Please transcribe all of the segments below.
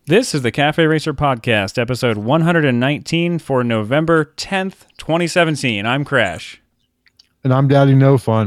This is the Cafe Racer Podcast, episode 119 for November 10th, 2017. I'm Crash. And I'm Daddy No Fun.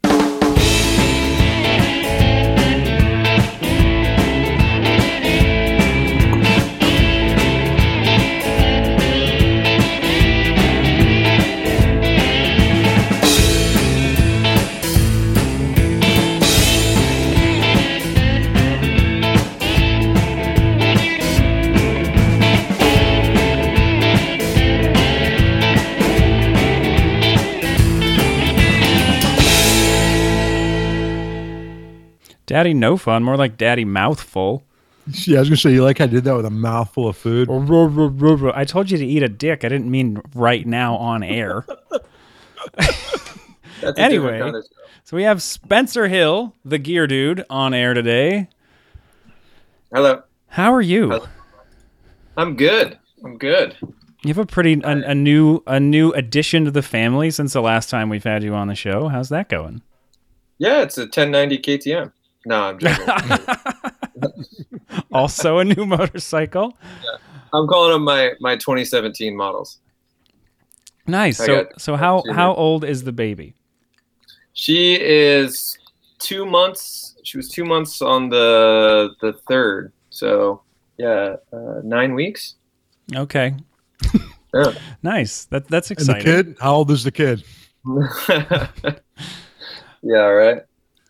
Daddy No Fun, more like Daddy Mouthful. Yeah, I was going to say, you like I did that with a mouthful of food? I told you to eat a dick. I didn't mean right now on air. Anyway, so we have Spencer Hill, the gear dude, on air today. Hello. How are you? Hello. I'm good. You have a new addition to the family since the last time we've had you on the show. How's that going? Yeah, it's a 1090 KTM. No, I'm joking. Also a new motorcycle. Yeah. I'm calling them my 2017 models. Nice. So how old is the baby? She is 2 months. She was 2 months on the 3rd. So yeah, 9 weeks. Okay. Yeah. Nice. That's exciting. And the kid? How old is the kid? Yeah, right.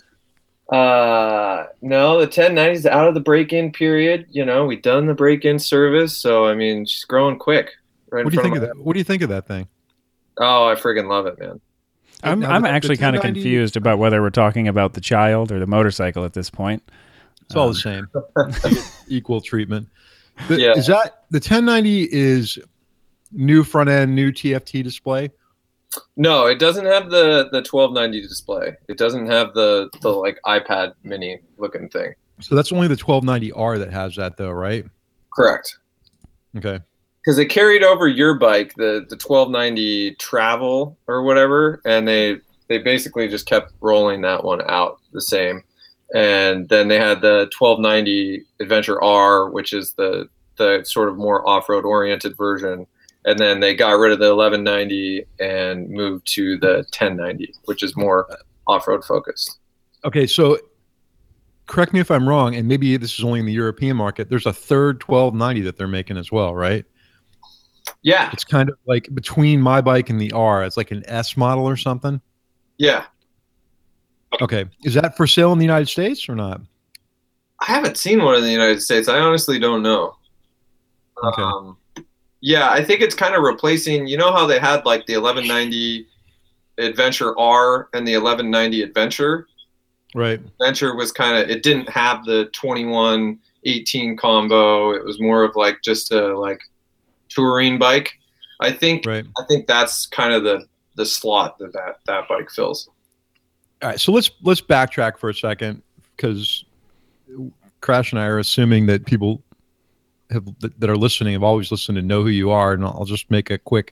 No, the 1090 is out of the break-in period. You know, we've done the break-in service, so I mean, she's growing quick. Right. What do you think of that? What do you think of that thing? Oh, I friggin' love it, man. I'm actually kind of confused about whether we're talking about the child or the motorcycle at this point. It's all the same. Equal treatment. Yeah. Is that the 1090 is new front end, new TFT display? No, it doesn't have the 1290 display. It doesn't have the like iPad mini looking thing. So that's only the 1290R that has that though, right? Correct. Okay. Because they carried over your bike, the 1290 travel or whatever, and they basically just kept rolling that one out the same. And then they had the 1290 Adventure R, which is the sort of more off-road oriented version. And then they got rid of the 1190 and moved to the 1090, which is more off-road focused. Okay, so correct me if I'm wrong, and maybe this is only in the European market. There's a third 1290 that they're making as well, right? Yeah. It's kind of like between my bike and the R. It's like an S model or something. Yeah. Okay. Is that for sale in the United States or not? I haven't seen one in the United States. I honestly don't know. Okay. Yeah, I think it's kind of replacing, you know how they had like the 1190 Adventure R and the 1190 Adventure? Right. Adventure was kind of, it didn't have the 2118 combo. It was more of like just a like touring bike. I think that's kind of the slot that bike fills. All right, so let's backtrack for a second because Crash and I are assuming that people that are listening have always listened and know who you are, and I'll just make a quick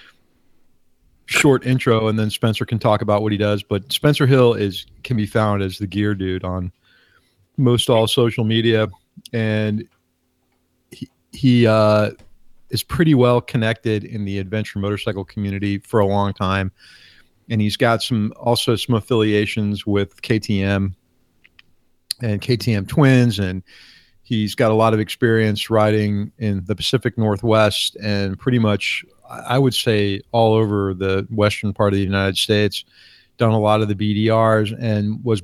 short intro and then Spencer can talk about what he does. But Spencer Hill can be found as the gear dude on most all social media, and he is pretty well connected in the adventure motorcycle community for a long time, and he's got some affiliations with KTM and KTM Twins, and he's got a lot of experience riding in the Pacific Northwest and pretty much, I would say, all over the western part of the United States. Done a lot of the BDRs and was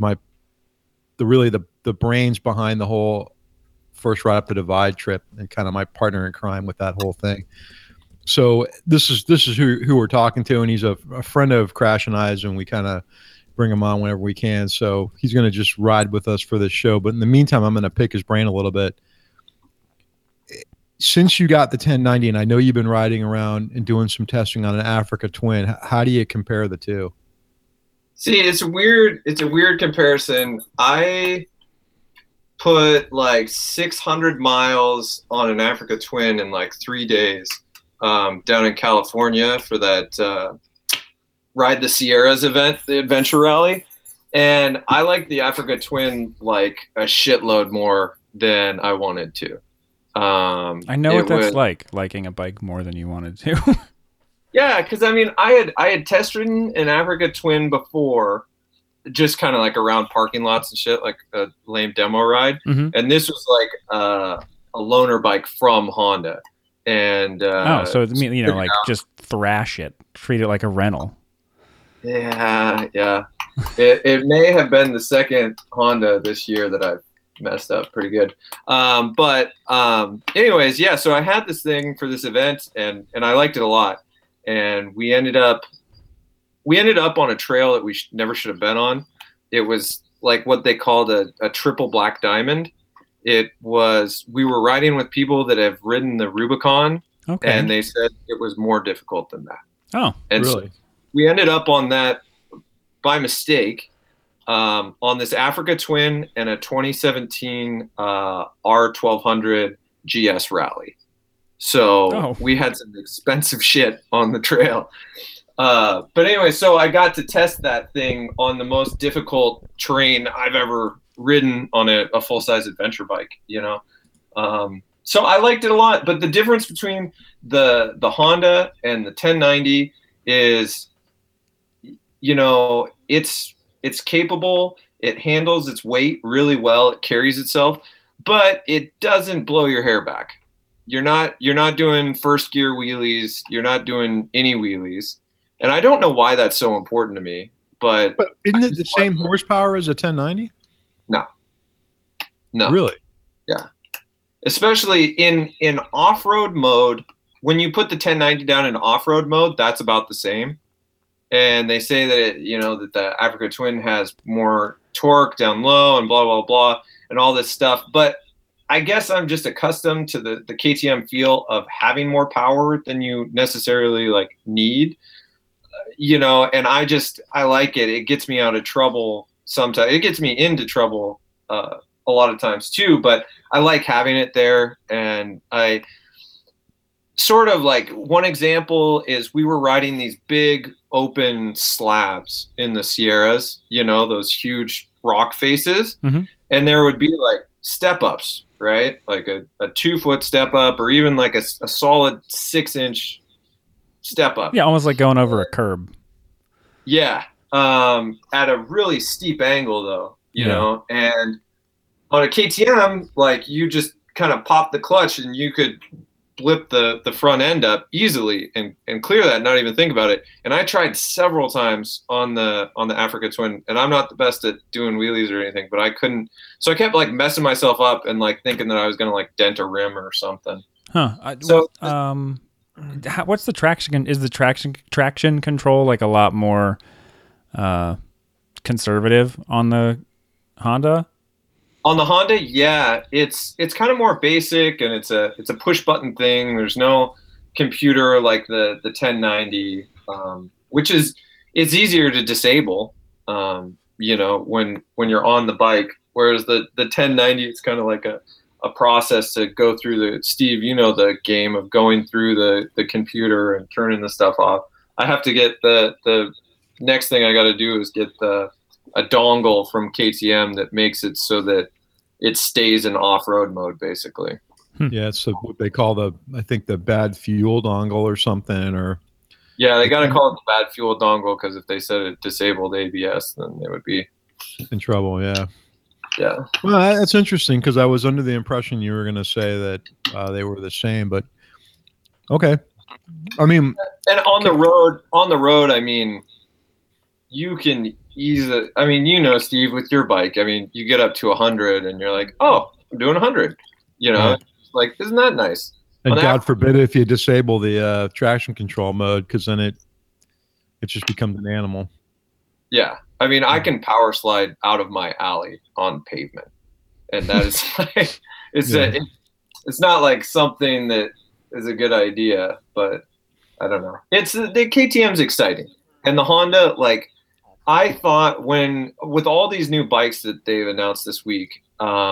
the brains behind the whole first Ride Up the Divide trip and kind of my partner in crime with that whole thing. So this is who we're talking to, and he's a friend of Crash and I's, and we kind of bring him on whenever we can. So he's going to just ride with us for this show. But in the meantime, I'm going to pick his brain a little bit. Since you got the 1090, and I know you've been riding around and doing some testing on an Africa Twin, how do you compare the two? See, it's a weird comparison. I put like 600 miles on an Africa Twin in like 3 days down in California for that Ride the Sierras event, the Adventure Rally. And I like the Africa Twin like a shitload more than I wanted to. I know what that's like, liking a bike more than you wanted to. Yeah, because I mean, I had test ridden an Africa Twin before, just kind of like around parking lots and shit, like a lame demo ride. Mhm. And this was like a loaner bike from Honda. And so like just thrash it, treat it like a rental. Yeah. It may have been the second Honda this year that I've messed up pretty good. But anyways, yeah, so I had this thing for this event and I liked it a lot. And we ended up on a trail that we never should have been on. It was like what they called a triple black diamond. We were riding with people that have ridden the Rubicon, and they said it was more difficult than that. Oh, and really? So we ended up on that by mistake, on this Africa Twin and a 2017 R1200 GS Rally. So we had some expensive shit on the trail. But anyway, so I got to test that thing on the most difficult terrain I've ever ridden on a full-size adventure bike, So I liked it a lot. But the difference between the Honda and the 1090 is, it's capable. It handles its weight really well. It carries itself, but it doesn't blow your hair back. You're not doing first gear wheelies. You're not doing any wheelies. And I don't know why that's so important to me, but isn't it the same horsepower as a 1090? No. Really? Yeah. Especially in off-road mode, when you put the 1090 down in off-road mode, that's about the same. And they say that that the Africa Twin has more torque down low and blah blah blah and all this stuff, but I guess I'm just accustomed to the KTM feel of having more power than you necessarily like need, and I like it. It gets me out of trouble sometimes. It gets me into trouble a lot of times too, but I like having it there. And I sort of like, one example is we were riding these big open slabs in the Sierras, those huge rock faces. Mm-hmm. And there would be like step ups, right? Like a 2-foot step up, or even like a solid 6-inch step up. Yeah, almost like going over a curb. Yeah, at a really steep angle though, you know. And on a KTM, like you just kind of pop the clutch and you could blip the front end up easily and clear that, and not even think about it. And I tried several times on the Africa Twin, and I'm not the best at doing wheelies or anything, but I couldn't. So I kept like messing myself up and like thinking that I was gonna like dent a rim or something. What's the traction? Is the traction control like a lot more conservative on the Honda? On the Honda, yeah, it's kind of more basic, and it's a push button thing. There's no computer like the 1090, which it's easier to disable, when you're on the bike. Whereas the 1090, it's kind of like a process to go through the game of going through the computer and turning the stuff off. I have to get the next thing I got to do is get a dongle from KTM that makes it so that it stays in off-road mode, basically. Yeah, it's what they call the bad fuel dongle or something, or yeah, they got to call it the bad fuel dongle, because if they said it disabled ABS, then they would be in trouble. Yeah. Well, that's interesting, because I was under the impression you were going to say that they were the same, but okay. I mean, and on the road, I mean, you can easily. I mean, Steve, with your bike, I mean, you get up to 100, and you're like, oh, I'm doing 100. Like, isn't that nice? And God forbid if you disable the traction control mode, because then it just becomes an animal. Yeah, I mean, I can power slide out of my alley on pavement, and that is like, it's not like something that is a good idea, but I don't know. It's the KTM's exciting, and the Honda, like, I thought with all these new bikes that they've announced this week,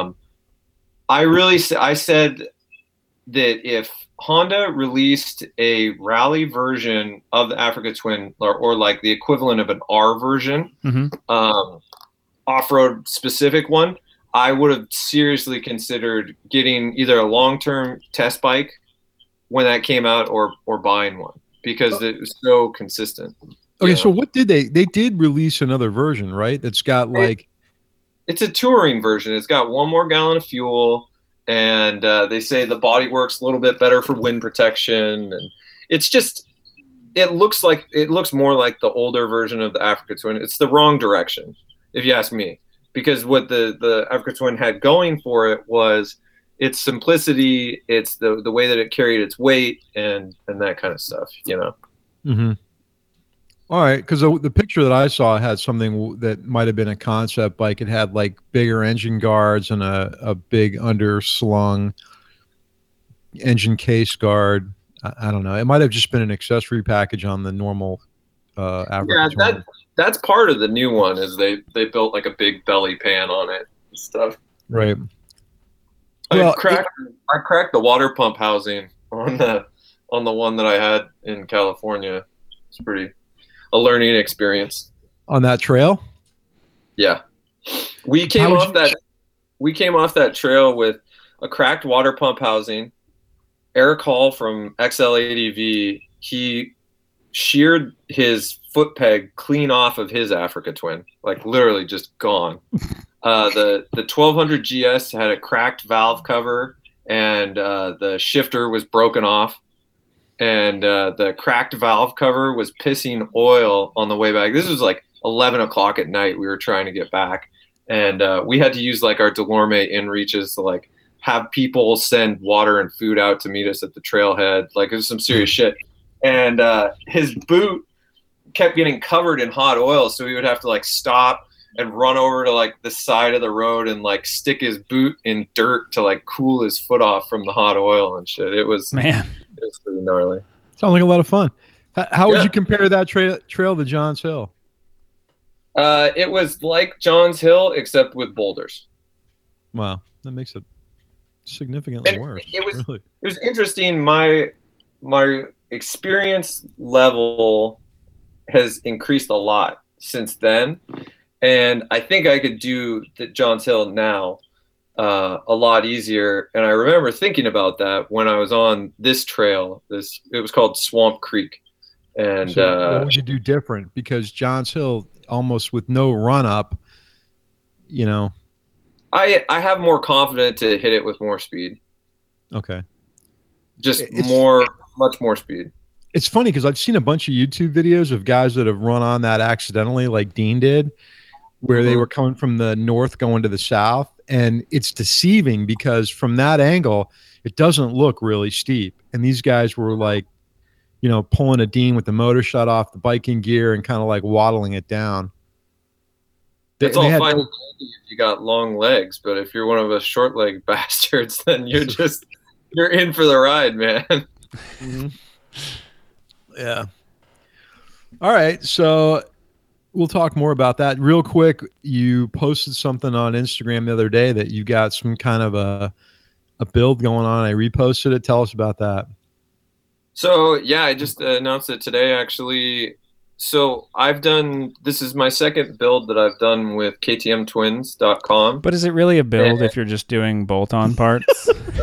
I said that if Honda released a rally version of the Africa Twin, or like the equivalent of an R version, mm-hmm. Off-road specific one, I would have seriously considered getting either a long-term test bike when that came out, or buying one, because it was so consistent. Okay, so what did they did release another version, right? That's got like it's a touring version. It's got 1 more gallon of fuel, and they say the body works a little bit better for wind protection, and it's just it looks more like the older version of the Africa Twin. It's the wrong direction, if you ask me, because what the Africa Twin had going for it was its simplicity, it's the way that it carried its weight, and that kind of stuff, Mm-hmm. All right, because the picture that I saw had something that might have been a concept bike. It had like bigger engine guards and a big underslung engine case guard. I don't know. It might have just been an accessory package on the normal Africa Twin. That's part of the new one, is they built like a big belly pan on it and stuff. Right. I cracked the water pump housing on the one that I had in California. It's pretty a learning experience. On that trail? Yeah. We came off that trail with a cracked water pump housing. Eric Hall from XL80V, he sheared his foot peg clean off of his Africa Twin, like literally just gone. The 1200 GS had a cracked valve cover, and the shifter was broken off, and the cracked valve cover was pissing oil on the way back. This was like 11 o'clock at night. We were trying to get back, and we had to use like our Delorme inReaches to like have people send water and food out to meet us at the trailhead. Like, it was some serious shit. And his boot kept getting covered in hot oil, so he would have to like stop and run over to like the side of the road and like stick his boot in dirt to like cool his foot off from the hot oil and shit. It was pretty gnarly. Sounds like a lot of fun. How would you compare that trail to Johns Hill? It was like Johns Hill, except with boulders. Wow, that makes it significantly worse. It was interesting. My experience level has increased a lot since then, and I think I could do the Johns Hill now a lot easier. And I remember thinking about that when I was on this trail. It was called Swamp Creek. And so what would you do different? Because Johns Hill, almost with no run up, I have more confidence to hit it with more speed. Okay. Just much more speed. It's funny because I've seen a bunch of YouTube videos of guys that have run on that accidentally, like Dean did, where they were coming from the north going to the south. And it's deceiving because from that angle, it doesn't look really steep. And these guys were like, pulling a Dean with the motor shut off, the bike in gear, and kind of like waddling it down. It's all fine if you got long legs, but if you're one of us short leg bastards, then you're in for the ride, man. Mm-hmm. Yeah. All right. So we'll talk more about that real quick. You posted something on Instagram the other day that you got some kind of a build going on. I reposted it. Tell us about that. So yeah, I just announced it today, actually. So this is my second build that I've done with KTMtwins.com. But is it really a build if you're just doing bolt-on parts?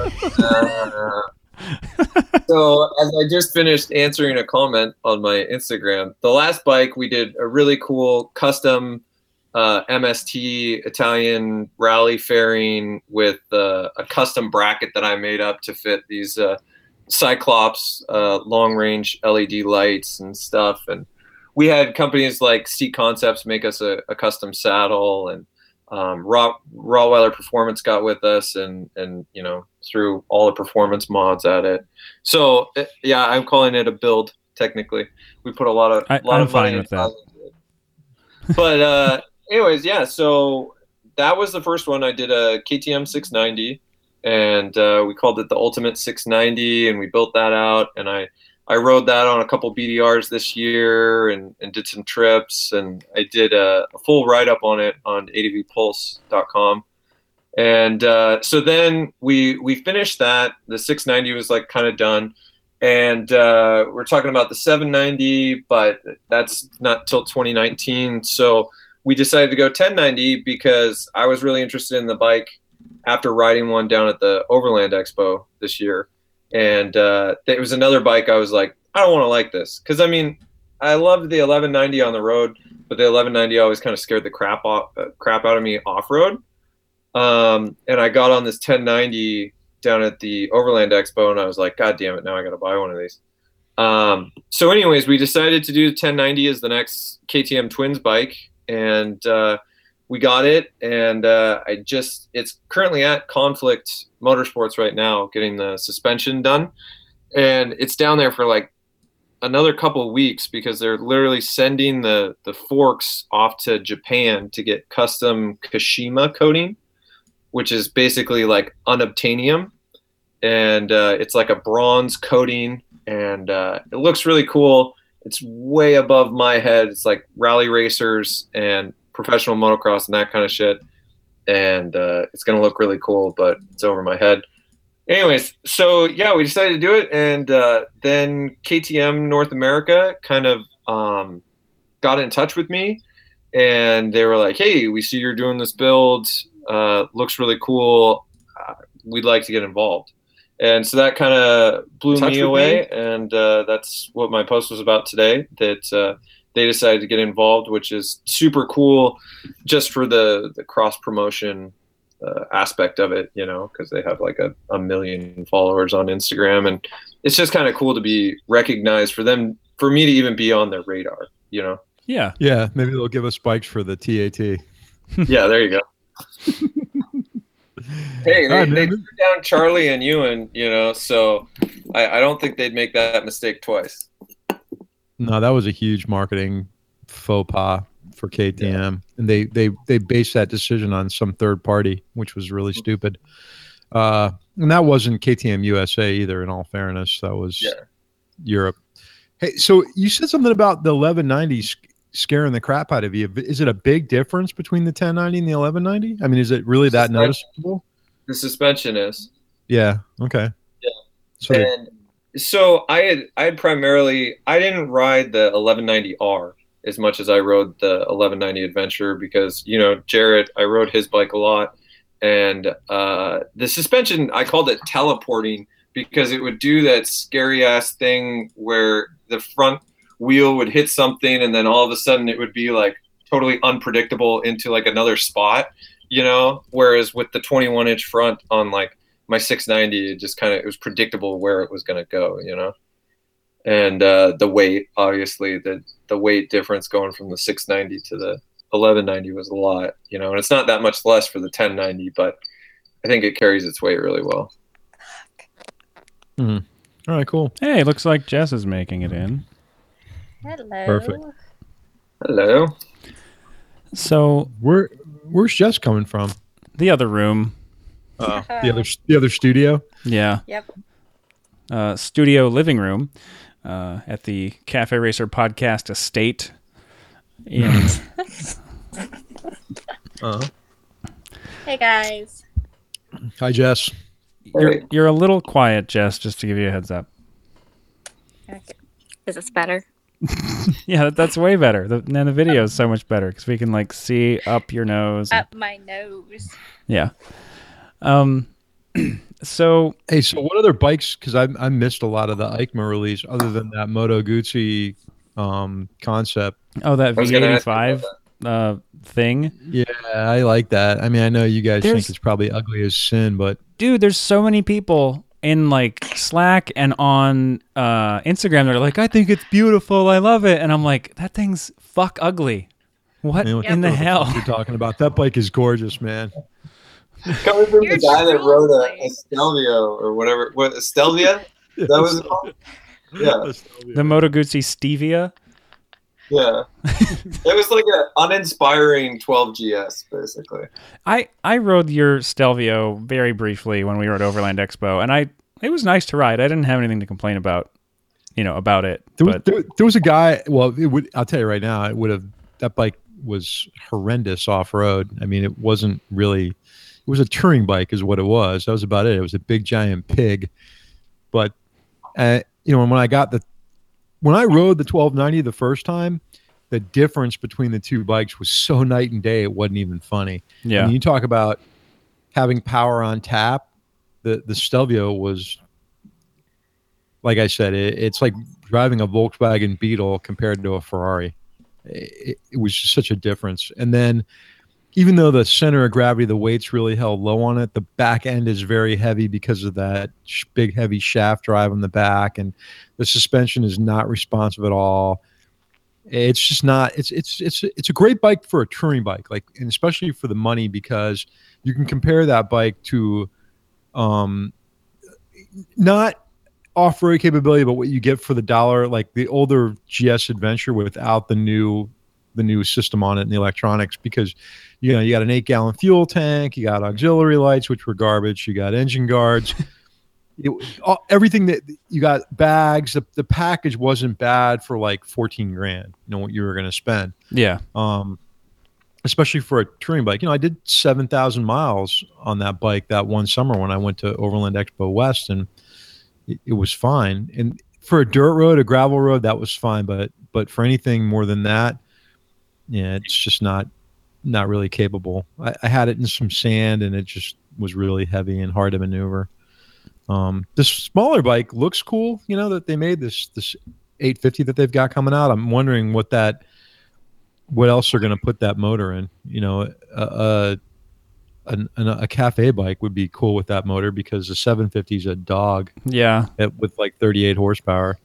So as I just finished answering a comment on my Instagram, the last bike we did a really cool custom MST Italian rally fairing with a custom bracket that I made up to fit these Cyclops long range LED lights and stuff. And we had companies like Seat Concepts make us a custom saddle, and Rottweiler Performance got with us and threw all the performance mods at it. So yeah, I'm calling it a build. Technically, we put a lot of I'm fine with that. But anyways, yeah. So that was the first one. I did a KTM 690, and we called it the Ultimate 690, and we built that out. And I rode that on a couple BDRs this year and did some trips, and I did a full write-up on it on advpulse.com. And so then we finished that. The 690 was like kind of done. And we're talking about the 790, but that's not till 2019. So we decided to go 1090 because I was really interested in the bike after riding one down at the Overland Expo this year. And it was another bike I was like, I don't want to like this. Because, I mean, I loved the 1190 on the road, but the 1190 always kind of scared the crap out of me off-road. And I got on this 1090 down at the Overland Expo, and I was like, God damn it, now I got to buy one of these. So anyways, we decided to do 1090 as the next KTM Twins bike, and we got it, and it's currently at Conflict Motorsports right now getting the suspension done, and it's down there for like another couple of weeks because they're literally sending the forks off to Japan to get custom Kashima coating, which is basically like unobtainium, and it's like a bronze coating, and it looks really cool. It's way above my head. It's like rally racers and professional motocross and that kind of shit, and it's gonna look really cool, but it's over my head. Anyways, so yeah, we decided to do it, and then KTM North America kind of got in touch with me, and they were like, hey, we see you're doing this build, looks really cool, we'd like to get involved. And so that kind of blew me away, and that's what my post was about today, that they decided to get involved, which is super cool just for the cross-promotion aspect of it, you know, because they have like a million followers on Instagram, and it's just kind of cool to be recognized for me to even be on their radar, you know. Yeah Maybe they'll give us bikes for the TAT. Yeah, there you go. Hey, they threw down Charlie and Ewan, you know, so I don't think they'd make that mistake twice. No, that was a huge marketing faux pas for KTM, and they based that decision on some third party, which was really stupid. And that wasn't KTM USA either. In all fairness, that was Europe. Hey, so you said something about the 1190 scaring the crap out of you. Is it a big difference between the 1090 and the 1190? I mean, is it really that noticeable? The suspension is. Yeah. Okay. Yeah. So I had primarily, I didn't ride the 1190R as much as I rode the 1190 Adventure because, you know, Jarrett, I rode his bike a lot, and the suspension, I called it teleporting because it would do that scary ass thing where the front wheel would hit something and then all of a sudden it would be like totally unpredictable into like another spot, you know, whereas with the 21-inch front on like my 690, it just it was predictable where it was going to go, you know. And the weight, obviously the weight difference going from the 690 to the 1190 was a lot, you know, and it's not that much less for the 1090, but I think it carries its weight really well. All right, cool. Hey, looks like Jess is making it in. Hello. Perfect. Hello. So where's Jess coming from? the other room. The other studio. Yeah. Yep. Studio living room at the Cafe Racer podcast estate. In Hey guys. Hi, Jess. you're a little quiet, Jess, just to give you a heads up. Okay. Is this better? Yeah, that's way better. And the video is so much better because we can like see up your nose. Up my nose. Yeah. So what other bikes? Because I missed a lot of the EICMA release, other than that Moto Guzzi concept. Oh, that I was gonna ask you V85 about thing. Yeah, I like that. I mean, I know you guys think it's probably ugly as sin, but Dude, there's so many people in like Slack and on Instagram that are like, I think it's beautiful, I love it, and I'm like, that thing's fuck ugly. What in the hell? You're talking about that bike is gorgeous, man. Coming from You're the guy that trolling. wrote a Stelvio or whatever. What, Stelvia? That was it called? Yeah. The Moto Guzzi Stevia. Yeah. It was like an uninspiring 12GS, basically. I rode your Stelvio very briefly when we were at Overland Expo, and it was nice to ride. I didn't have anything to complain about, about it. There was a guy. Well, I'll tell you right now, that bike was horrendous off road. I mean, it wasn't really. It was a touring bike, is what it was. That was about it. It was a big giant pig. But when I rode the 1290 the first time, the difference between the two bikes was so night and day. It wasn't even funny. Yeah. I mean, you talk about having power on tap. The Stelvio was, like I said, it's like driving a Volkswagen Beetle compared to a Ferrari. It was just such a difference. And then, even though the center of gravity, the weight's really held low on it, the back end is very heavy because of that big, heavy shaft drive on the back, and the suspension is not responsive at all. It's just not. It's a great bike for a touring bike, like, and especially for the money, because you can compare that bike to, not off-road capability, but what you get for the dollar, like the older GS Adventure without the new system on it and the electronics, because you got an 8-gallon fuel tank, you got auxiliary lights, which were garbage, you got engine guards, everything that you got, bags. The package wasn't bad for like 14 grand. What you were going to spend. Yeah. Especially for a touring bike. I did 7,000 miles on that bike that one summer when I went to Overland Expo West, and it was fine. And for a dirt road, a gravel road, that was fine. But for anything more than that, yeah, it's just not really capable. I had it in some sand, and it just was really heavy and hard to maneuver. This smaller bike looks cool, that they made this 850 that they've got coming out. I'm wondering what else they're going to put that motor in. A cafe bike would be cool with that motor, because the 750 is a dog. Yeah. With like 38 horsepower,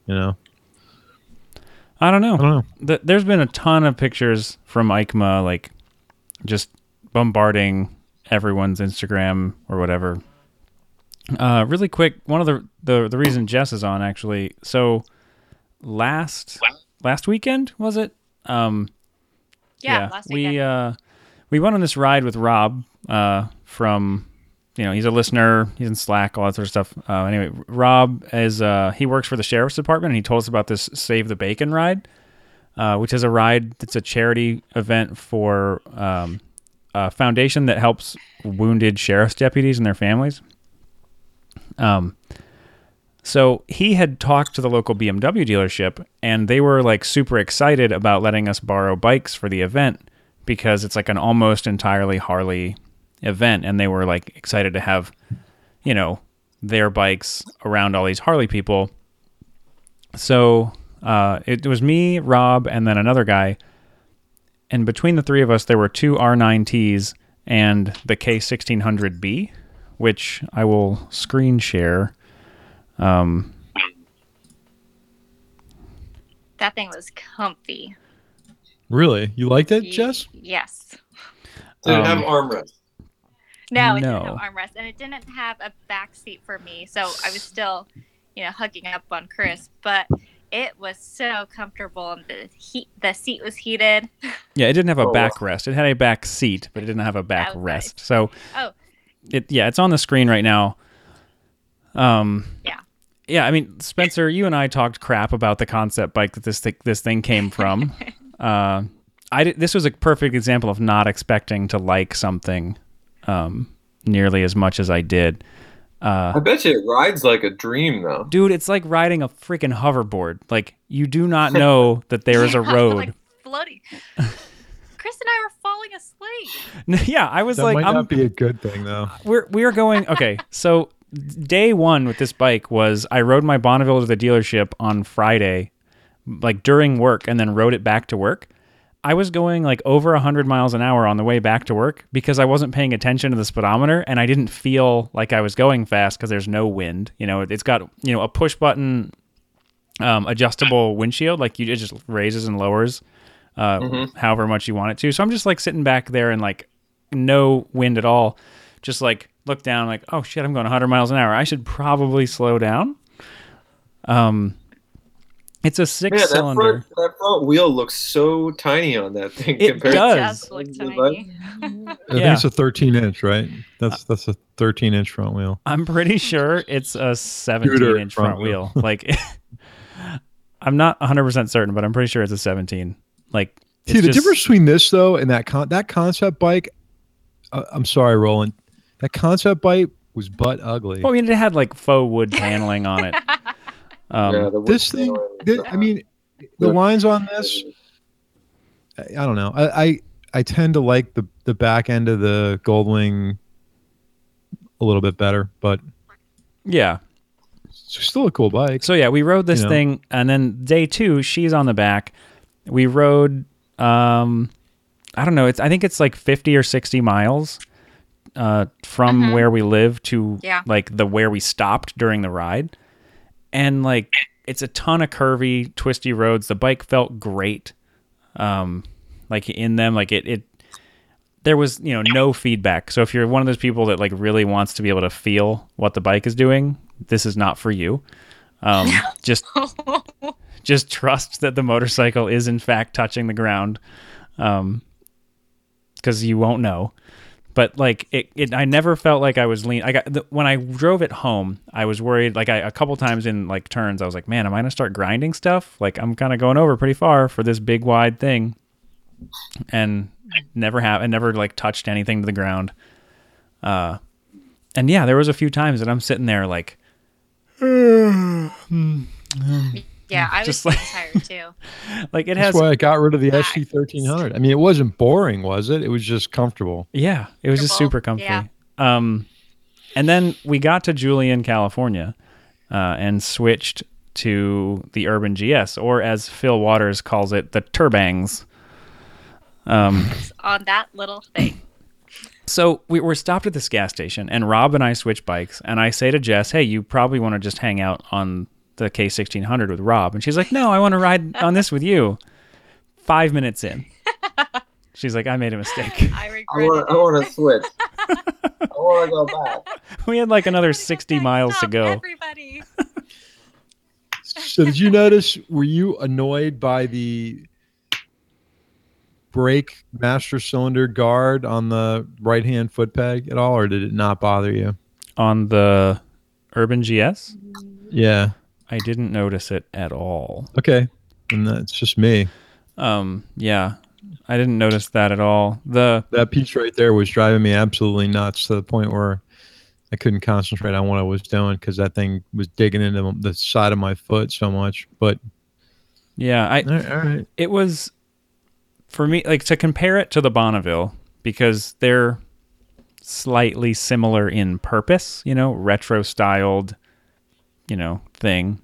I don't know. There's been a ton of pictures from EICMA, like just bombarding everyone's Instagram or whatever. Really quick, one of the reason Jess is on, actually. So last weekend, was it? Last weekend. We went on this ride with Rob from, he's a listener, he's in Slack, all that sort of stuff. Anyway, Rob he works for the Sheriff's Department, and he told us about this Save the Bacon ride, which is a ride that's a charity event for a foundation that helps wounded sheriff's deputies and their families. So he had talked to the local BMW dealership, and they were like super excited about letting us borrow bikes for the event, because it's like an almost entirely Harley event, and they were like excited to have, their bikes around all these Harley people. So it was me, Rob, and then another guy, and between the three of us, there were two R9Ts and the K1600B, which I will screen share. That thing was comfy. Really? You liked it, Jess? Yes. Did it have armrest? No, it didn't have armrest, and it didn't have a back seat for me, so I was still, hugging up on Chris, but it was so comfortable, and the seat was heated. Yeah, it didn't have a backrest. It had a back seat, but it didn't have a backrest. Nice. So, it's on the screen right now. Yeah. I mean, Spencer, you and I talked crap about the concept bike that this thing came from. This was a perfect example of not expecting to like something nearly as much as I did. I bet you it rides like a dream, though. Dude, it's like riding a freaking hoverboard. Like, you do not know that there is a road. Like floating. Chris and I were falling asleep. Yeah, I was that like, might not be a good thing, though. We are going. Okay, so day one with this bike was I rode my Bonneville to the dealership on Friday, like during work, and then rode it back to work. I was going like over 100 miles an hour on the way back to work because I wasn't paying attention to the speedometer, and I didn't feel like I was going fast because there's no wind. It's got a push button adjustable windshield, like it just raises and lowers however much you want it to. So I'm just like sitting back there and like no wind at all, just like look down like, oh shit, I'm going 100 miles an hour. I should probably slow down. It's a six-cylinder. That front wheel looks so tiny on that thing. It does. It does look tiny. I think it's a 13-inch, right? That's a 13-inch front wheel. I'm pretty sure it's a 17-inch front wheel. Like, I'm not 100% certain, but I'm pretty sure it's a 17. Like, see, the difference between this though and that concept bike. I'm sorry, Roland. That concept bike was butt ugly. Well, I mean, it had like faux wood paneling on it. This thing, I mean, the lines on this, I don't know. I tend to like the back end of the Goldwing a little bit better, but Yeah. it's still a cool bike. So yeah, we rode this You know. thing, and then day 2, she's on the back. We rode, I don't know. I think it's like 50 or 60 miles from where we live to like where we stopped during the ride, and like it's a ton of curvy, twisty roads. The bike felt great, like in them, like it. There was no feedback. So if you're one of those people that like really wants to be able to feel what the bike is doing, this is not for you. Just trust that the motorcycle is in fact touching the ground, because you won't know. But like I never felt like I was lean. When I drove it home, I was worried. Like a couple times in like turns, I was like, man, am I gonna start grinding stuff? Like I'm kind of going over pretty far for this big wide thing, and never like touched anything to the ground. And yeah, there was a few times that I'm sitting there like. Yeah, I was just like, like tired too. Like it has. That's why I got rid of the SC1300. I mean, it wasn't boring, was it? It was just comfortable. Yeah, it was just super comfy. Yeah. And then we got to Julian, California, and switched to the Urban GS, or as Phil Waters calls it, the Turbangs. On that little thing. So we were stopped at this gas station, and Rob and I switch bikes, and I say to Jess, hey, you probably want to just hang out on the K1600 with Rob. And she's like, no, I want to ride on this with you. 5 minutes in. She's like, I made a mistake. I want to switch. I want to go back. We had like another 60 miles to go. Everybody. So did you notice, were you annoyed by the brake master cylinder guard on the right-hand foot peg at all, or did it not bother you? On the Urban GS? Yeah. I didn't notice it at all. Okay. And that's just me. Yeah. I didn't notice that at all. That piece right there was driving me absolutely nuts to the point where I couldn't concentrate on what I was doing because that thing was digging into the side of my foot so much. But yeah, all right. It was, for me, like to compare it to the Bonneville, because they're slightly similar in purpose, retro styled, thing.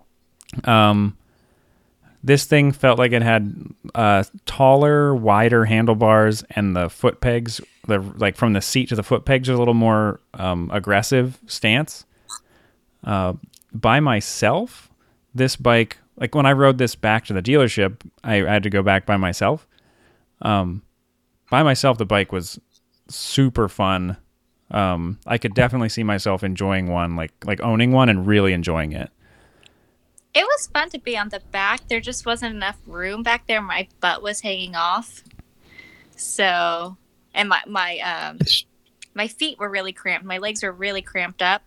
This thing felt like it had taller, wider handlebars, and the foot pegs, like from the seat to the foot pegs, are a little more aggressive stance. By myself, this bike, like when I rode this back to the dealership, I had to go back by myself. By myself, the bike was super fun. I could definitely see myself enjoying one, like owning one and really enjoying it. It was fun to be on the back. There just wasn't enough room back there. My butt was hanging off. So, and my feet were really cramped. My legs were really cramped up.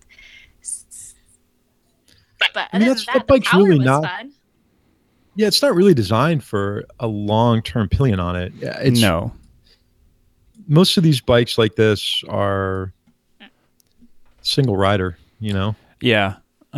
But I mean, that bike's the power really was not. Fun. Yeah, it's not really designed for a long-term pillion on it. No. Most of these bikes like this are single rider, Yeah.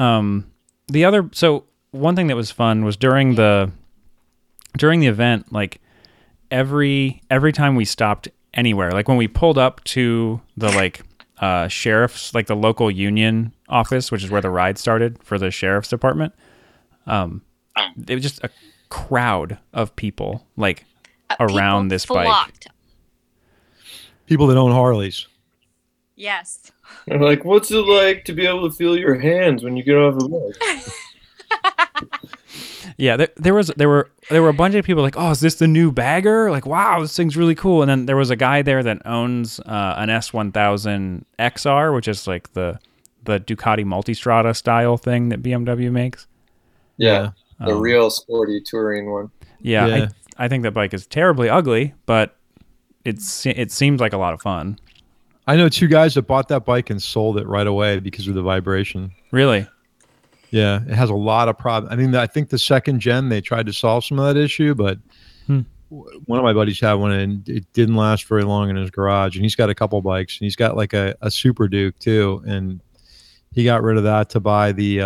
So one thing that was fun was during the event, like every time we stopped anywhere, like when we pulled up to the sheriff's, like the local union office, which is where the ride started for the sheriff's department. It was just a crowd of people around this flocked. bike. People that own Harleys. Yes. And like, what's it like to be able to feel your hands when you get off the bike? Yeah, there were a bunch of people like, oh, is this the new Bagger? Like, wow, this thing's really cool. And then there was a guy there that owns an S1000 XR, which is like the Ducati Multistrada style thing that BMW makes. Yeah, the real sporty touring one. Yeah. I think that bike is terribly ugly, but it seems like a lot of fun. I know 2 guys that bought that bike and sold it right away because of the vibration. Really? Yeah, it has a lot of problems. I mean, I think the second gen, they tried to solve some of that issue, but one of my buddies had one and it didn't last very long in his garage. And he's got a couple bikes and he's got like a Super Duke too. And he got rid of that to buy the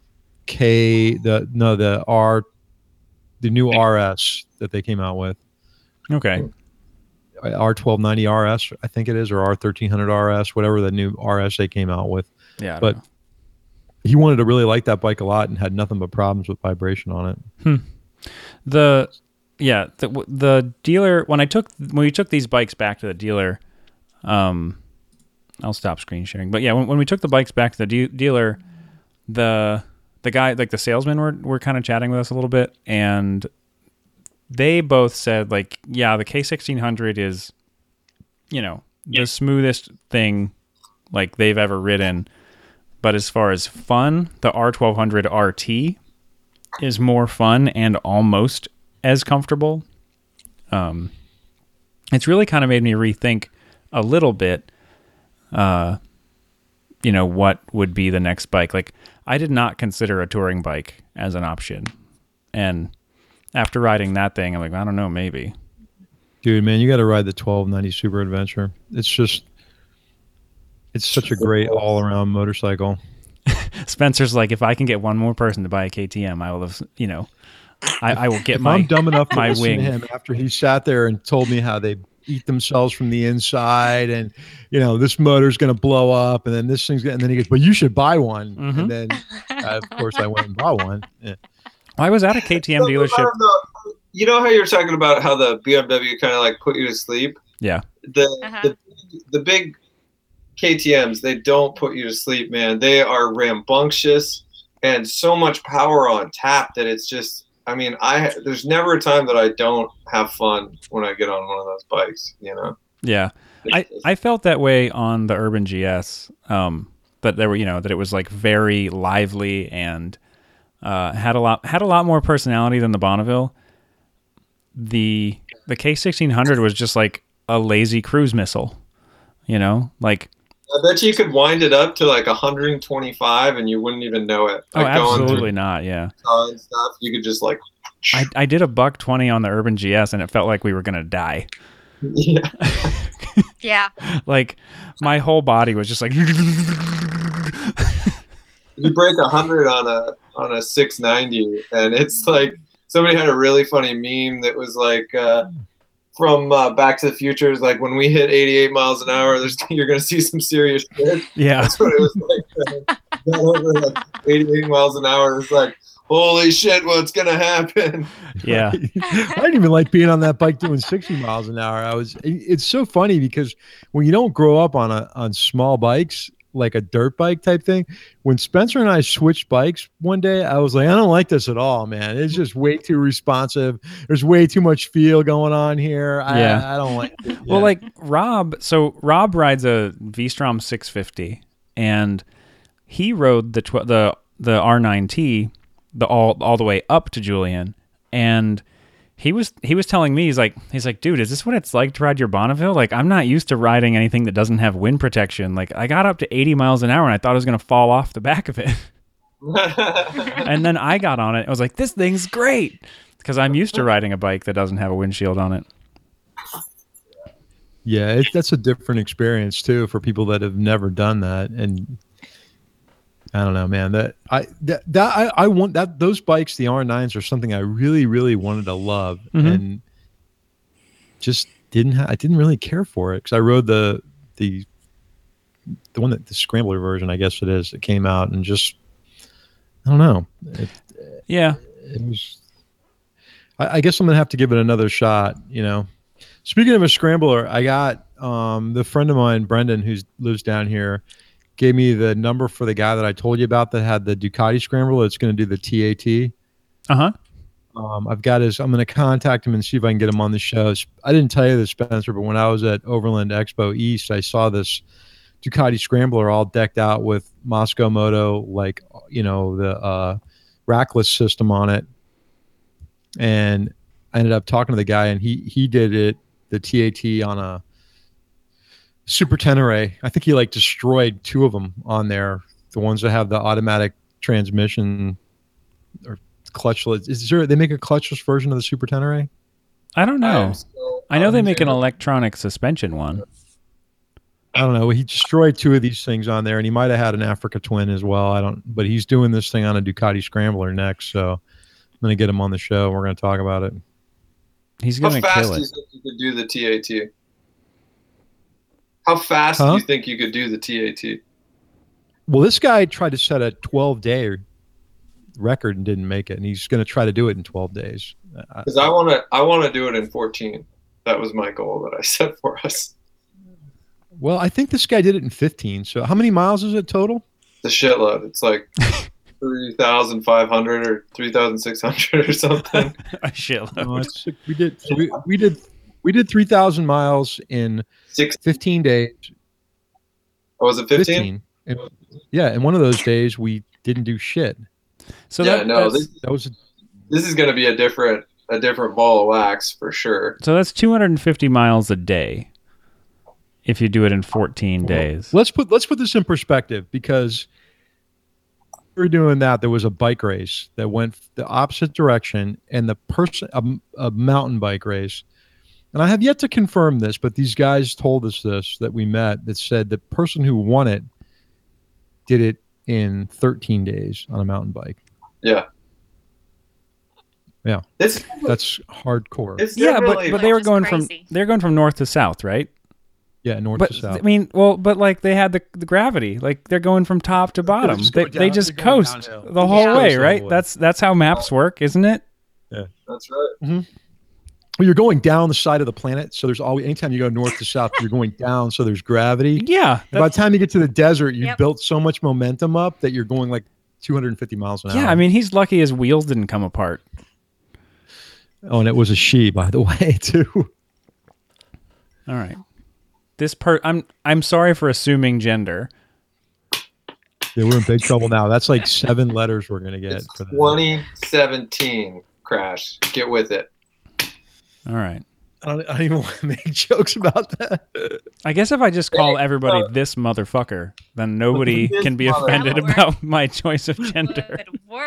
new RS that they came out with. Okay. R1290 RS, I think it is, or R1300 RS, whatever the new RS they came out with. Yeah. But he wanted to really like that bike a lot and had nothing but problems with vibration on it. The dealer, when we took these bikes back to the dealer, I'll stop screen sharing. But yeah, when we took the bikes back to the dealer, the guy, like the salesman, were kind of chatting with us a little bit, and they both said, like, yeah, the K1600 is, the smoothest thing like they've ever ridden. But as far as fun, the R1200 RT is more fun and almost as comfortable. It's really kind of made me rethink a little bit, what would be the next bike. Like, I did not consider a touring bike as an option. And after riding that thing, I'm like, I don't know, maybe. Dude, man, you got to ride the 1290 Super Adventure. It's such a great all-around motorcycle. Spencer's like, if I can get one more person to buy a KTM, I will have, I will get I'm dumb enough to my listen wing. to him after he sat there and told me how they eat themselves from the inside, and this motor's going to blow up, and then this thing's and then he goes, but you should buy one. Mm-hmm. And then of course I went and bought one. Yeah. I was at a KTM dealership. You know how you're talking about how the BMW kind of like put you to sleep? Yeah. The big KTMs, they don't put you to sleep, man. They are rambunctious and so much power on tap that it's just, there's never a time that I don't have fun when I get on one of those bikes, Yeah. I felt that way on the Urban GS, but there were, that it was like very lively and had a lot more personality than the Bonneville. The K1600 was just like a lazy cruise missile, like. I bet you could wind it up to like 125 and you wouldn't even know it. Like absolutely not. Yeah. And stuff, you could just like. I did a $120 on the Urban GS and it felt like we were gonna die. Yeah. Yeah. Like my whole body was just like. You break 100 on a 690, and it's like somebody had a really funny meme that was like. From Back to the Future, is like when we hit 88 miles an hour, you're going to see some serious shit. Yeah. That's what it was like. Over like 88 miles an hour. It's like, holy shit, what's going to happen? Yeah. I didn't even like being on that bike doing 60 miles an hour. It's so funny because when you don't grow up on small bikes, like a dirt bike type thing, when Spencer and I switched bikes one day, I was like, I don't like this at all, man. It's just way too responsive. There's way too much feel going on here. I don't like it. Yeah. Well, like Rob rides a V-Strom 650 and he rode the R9T all the way up to Julian, and he was telling me, he's like, dude, is this what it's like to ride your Bonneville? Like, I'm not used to riding anything that doesn't have wind protection. Like, I got up to 80 miles an hour and I thought I was going to fall off the back of it. And then I got on it. I was like, this thing's great, because I'm used to riding a bike that doesn't have a windshield on it. Yeah, that's a different experience too for people that have never done that. And I don't know, man. I want that. Those bikes, the R9s, are something I really, really wanted to love, and just I didn't really care for it because I rode the one the Scrambler version, I guess it is. It came out and just I don't know. It was. I guess I'm gonna have to give it another shot. Speaking of a Scrambler, I got the friend of mine, Brendan, who lives down here, gave me the number for the guy that I told you about that had the Ducati Scrambler. It's going to do the TAT. I've got I'm going to contact him and see if I can get him on the show. I didn't tell you this, Spencer, but when I was at Overland Expo East, I saw this Ducati Scrambler all decked out with Moscow Moto, like, the rackless system on it. And I ended up talking to the guy, and he did the TAT on a Super Tenere. I think he destroyed two of them on there. The ones that have the automatic transmission or clutchless. They make a clutchless version of the Super Tenere? I don't know. I know they make an electronic suspension one. I don't know. He destroyed two of these things on there, and he might have had an Africa Twin as well. But he's doing this thing on a Ducati Scrambler next, so I'm going to get him on the show. And we're going to talk about it. He's How gonna fast kill do you it. think you could do the TAT? How fast do you think you could do the TAT? Well, this guy tried to set a 12-day record and didn't make it, and he's going to try to do it in 12 days. Because I want to do it in 14. That was my goal that I set for us. Well, I think this guy did it in 15. So how many miles is it total? The shitload. It's like 3,500 or 3,600 or something. A shitload. No, we did 3,000 miles in 15 days. Oh, was it 15? Yeah, and one of those days we didn't do shit. So this is going to be a different ball of wax for sure. So that's 250 miles a day if you do it in 14 days. Let's put this in perspective, because we were doing that. There was a bike race that went the opposite direction, and a mountain bike race. And I have yet to confirm this, but these guys told us this that we met, that said the person who won it did it in 13 days on a mountain bike. Yeah. Yeah. That's hardcore. Yeah, but they were going from north to south, right? Yeah, north to south. I mean, but like they had the gravity. Like they're going from top to bottom. They just coast the whole way, right? That's how maps work, isn't it? Yeah. That's right. Mm-hmm. Well, you're going down the side of the planet, so there's always, anytime you go north to south, you're going down, so there's gravity. Yeah. By the time you get to the desert, you've built so much momentum up that you're going like 250 miles an hour. Yeah, I mean, he's lucky his wheels didn't come apart. Oh, and it was a she, by the way, too. All right. I'm sorry for assuming gender. Yeah, we're in big trouble now. That's like 7 letters we're gonna get. It's 2017, Crash. Get with it. All right. I don't even want to make jokes about that. I guess if I just call everybody this motherfucker, then nobody can be offended about my choice of gender.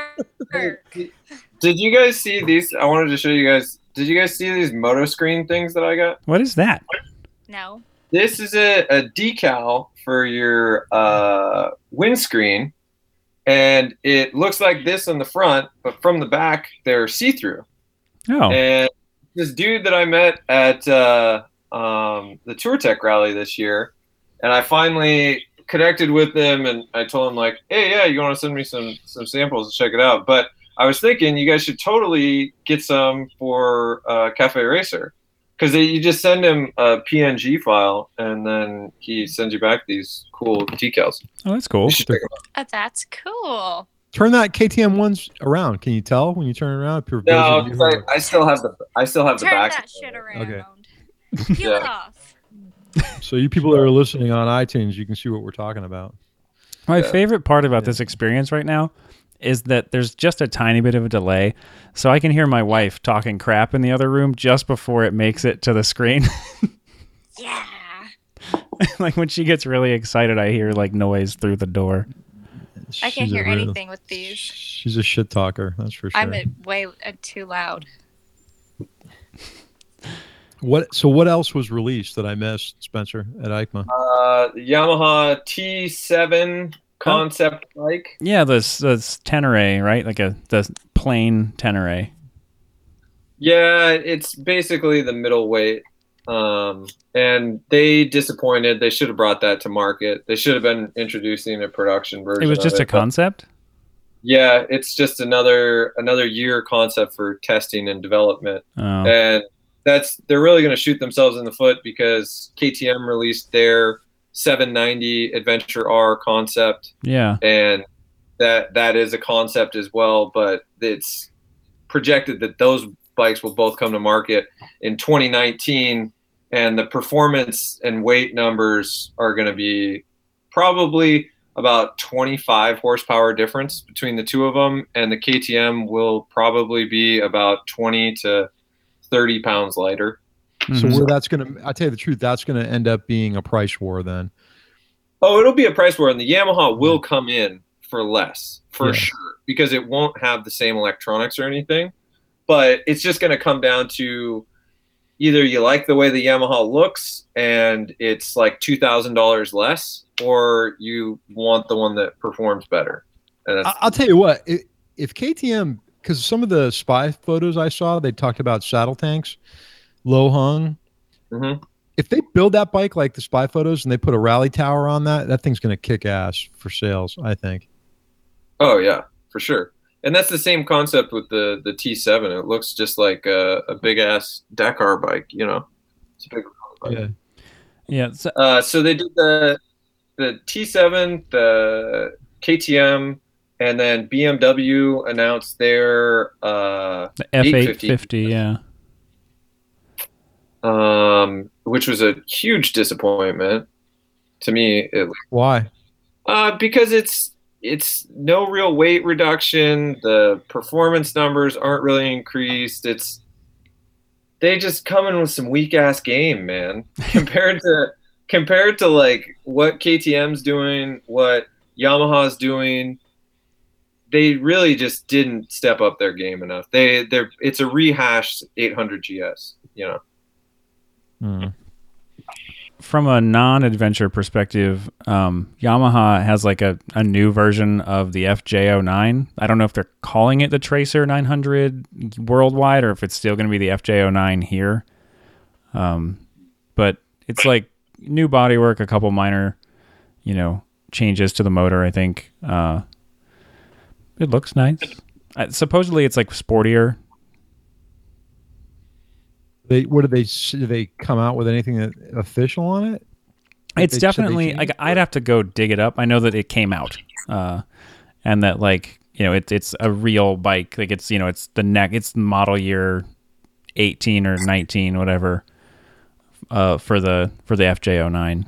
Did you guys see these? I wanted to show you guys. Did you guys see these moto screen things that I got? What is that? No. This is a decal for your windscreen, and it looks like this on the front, but from the back, they're see-through. Oh. And this dude that I met at the Tour Tech rally this year, and I finally connected with him, and I told him like, hey, yeah, you want to send me some samples to check it out? But I was thinking you guys should totally get some for Cafe Racer, because you just send him a PNG file, and then he sends you back these cool decals. Oh, that's cool. Oh, that's cool. Turn that KTM ones around. Can you tell when you turn it around? No, I still have the back. Turn that shit around. Okay. Peel it off. So you people that are listening on iTunes, you can see what we're talking about. My favorite part about this experience right now is that there's just a tiny bit of a delay, so I can hear my wife talking crap in the other room just before it makes it to the screen. Yeah. Like when she gets really excited, I hear like noise through the door. I can't hear anything with these. She's a shit talker, that's for sure. I'm way too loud. What else was released that I missed, Spencer, at EICMA? The Yamaha T7 concept bike. Yeah, this Tenere, right? Like the plain Tenere. Yeah, it's basically the middleweight. And they disappointed. They should have brought that to market. They should have been introducing a production version. It was just a concept? Yeah, it's just another year concept for testing and development. Oh. And they're really going to shoot themselves in the foot, because KTM released their 790 Adventure R concept. Yeah. And that is a concept as well, but it's projected that those bikes will both come to market in 2019, and the performance and weight numbers are going to be probably about 25 horsepower difference between the two of them, and the KTM will probably be about 20 to 30 pounds lighter. So where that's going to, I tell you the truth, that's going to end up being a price war then. Oh, it'll be a price war, and the Yamaha will come in for less, for sure, because it won't have the same electronics or anything. But it's just going to come down to either you like the way the Yamaha looks and it's like $2,000 less, or you want the one that performs better. And I'll tell you what, if KTM because some of the spy photos I saw, they talked about saddle tanks, low hung. Mm-hmm. If they build that bike like the spy photos and they put a rally tower on that thing's going to kick ass for sales, I think. Oh yeah, for sure. And that's the same concept with the T7. It looks just like a big ass Dakar bike, you know. It's a big bike. Yeah. Yeah. So they did the T7, the KTM, and then BMW announced their The F850, yeah. Which was a huge disappointment to me. Why? Because it's no real weight reduction. The performance numbers aren't really increased. They just come in with some weak ass game, man. Compared to like what KTM's doing, what Yamaha's doing, they really just didn't step up their game enough. It's a rehashed 800 GS, you know. From a non-adventure perspective, Yamaha has like a new version of the FJ09. I don't know if they're calling it the Tracer 900 worldwide or if it's still going to be the FJ09 here. But it's like new bodywork, a couple minor, changes to the motor, I think. It looks nice. Supposedly it's like sportier. Did they come out with anything official on it? It's definitely like I'd have to go dig it up. I know that it came out, and that it's a real bike. Like it's it's model year 18 or 19, whatever, for the FJ09.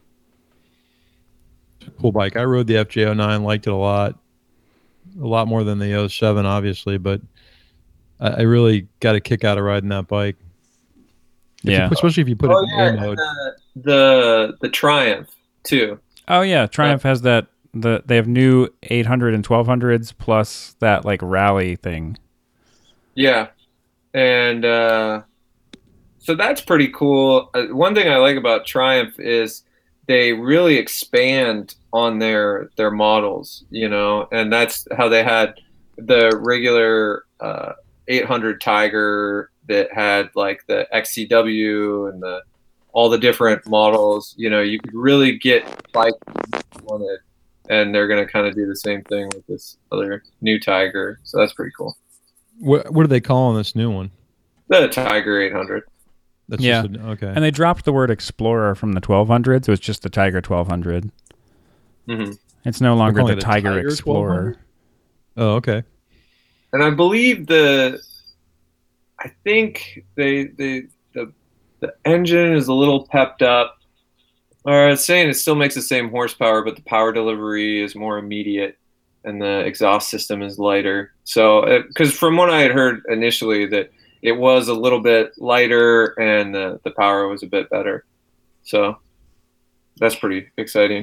Cool bike. I rode the FJ09, liked it a lot more than the 07, obviously, but I really got a kick out of riding that bike. Especially if you put it in air mode. The Triumph too. Oh yeah, Triumph has that. They have new 800 and 1200s plus that like rally thing. Yeah, and so that's pretty cool. One thing I like about Triumph is they really expand on their models, and that's how they had the regular 800 Tiger that had like the XCW and all the different models. You could really get bike you wanted, and they're going to kind of do the same thing with this other new Tiger. So that's pretty cool. What are they calling this new one? The Tiger 800. That's okay. And they dropped the word Explorer from the 1200s. It was just the Tiger 1200. Mm-hmm. It's no longer the Tiger Explorer. Oh, okay. And I believe the engine is a little pepped up. Or it's saying it still makes the same horsepower, but the power delivery is more immediate and the exhaust system is lighter. So, because from what I had heard initially, that it was a little bit lighter and the power was a bit better. So that's pretty exciting.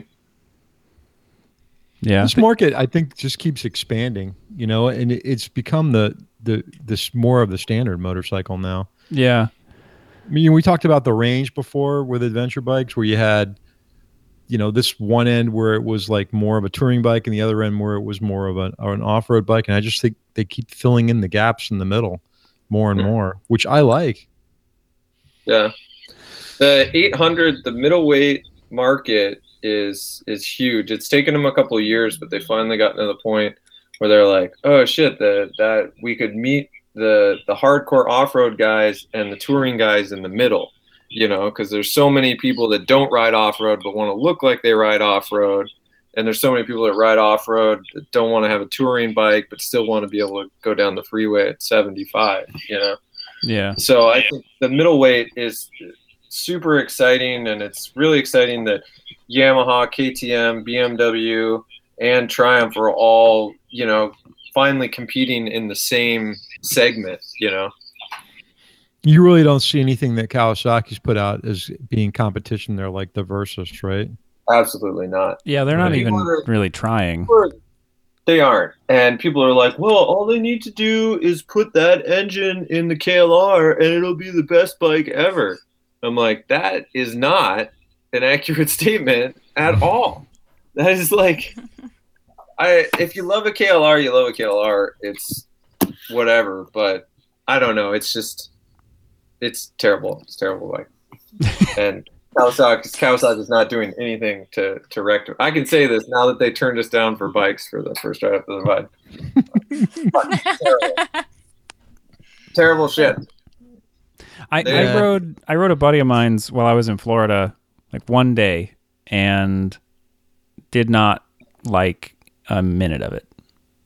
Yeah, this market I think just keeps expanding, and it's become this more of the standard motorcycle now. Yeah. I mean, we talked about the range before with adventure bikes where you had, this one end where it was like more of a touring bike and the other end where it was more of an off-road bike. And I just think they keep filling in the gaps in the middle more and more, which I like. Yeah. The 800, the middleweight market is huge. It's taken them a couple of years, but they finally gotten to the point where they're like, oh shit, that we could meet the hardcore off-road guys and the touring guys in the middle, because there's so many people that don't ride off-road but want to look like they ride off-road, and there's so many people that ride off-road that don't want to have a touring bike but still want to be able to go down the freeway at 75. Yeah. So I think the middleweight is super exciting, and it's really exciting that Yamaha, KTM, BMW, and Triumph are all finally competing in the same segment. You really don't see anything that Kawasaki's put out as being competition there, like the Versus, right? Absolutely not. Yeah, they're not even really trying. They aren't. And people are like, well, all they need to do is put that engine in the KLR and it'll be the best bike ever. I'm like, that is not an accurate statement at all. That is like, if you love a KLR, you love a KLR. whatever, but I don't know. It's terrible. It's terrible bike. And Kawasaki is not doing anything to rectify. I can say this now that they turned us down for bikes for the first Ride Up the Divide. Terrible. Terrible shit. I rode a buddy of mine's while I was in Florida, like one day, and did not like a minute of it.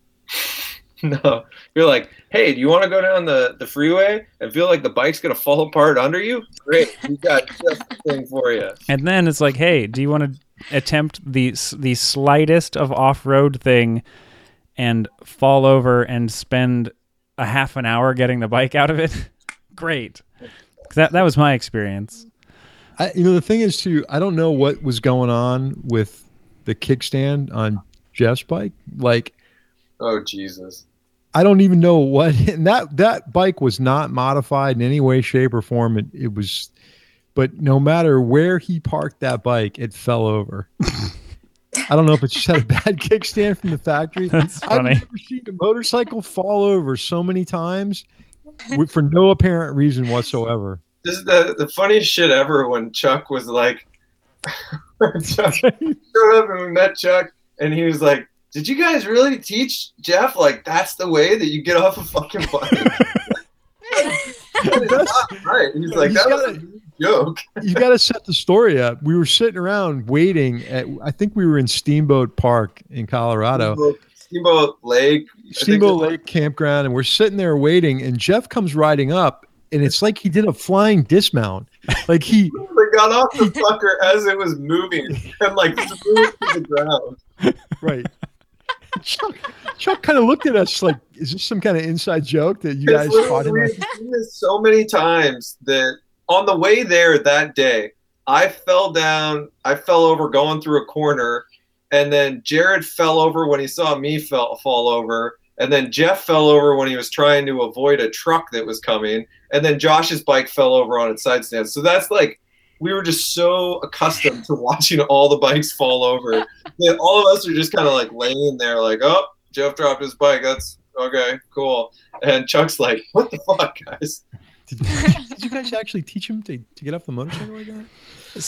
No, you're like, hey, do you want to go down the freeway and feel like the bike's gonna fall apart under you? Great, we got just the thing for you. And then it's like, hey, do you want to attempt the slightest of off-road thing and fall over and spend a half an hour getting the bike out of it? Great. That was my experience. The thing is too, I don't know what was going on with the kickstand on Jeff's bike. Like, oh Jesus. I don't even know what, and that bike was not modified in any way, shape, or form. It was, but no matter where he parked that bike, it fell over. I don't know if it just had a bad kickstand from the factory. That's funny. I've never seen a motorcycle fall over so many times for no apparent reason whatsoever. This is the funniest shit ever when Chuck was like, Chuck showed up and we met Chuck, and he was like, did you guys really teach Jeff, like, that's the way that you get off a fucking bike? That is not right. He's like, that was a joke. You got to set the story up. We were sitting around waiting I think we were in Steamboat Park in Colorado. Steamboat Lake Campground, and we're sitting there waiting, and Jeff comes riding up, and it's like he did a flying dismount. Like he got off the fucker as it was moving and like moved to the ground. Right. Chuck kind of looked at us like, is this some kind of inside joke that you guys fought him? We've seen this so many times that on the way there that day, I fell over going through a corner, and then Jared fell over when he saw me fall over, and then Jeff fell over when he was trying to avoid a truck that was coming, and then Josh's bike fell over on its side stand. So that's like, we were just so accustomed to watching all the bikes fall over that all of us are just kind of like laying there like, oh, Jeff dropped his bike. That's okay, cool. And Chuck's like, what the fuck, guys? Did you guys actually teach him to get off the motorcycle like that?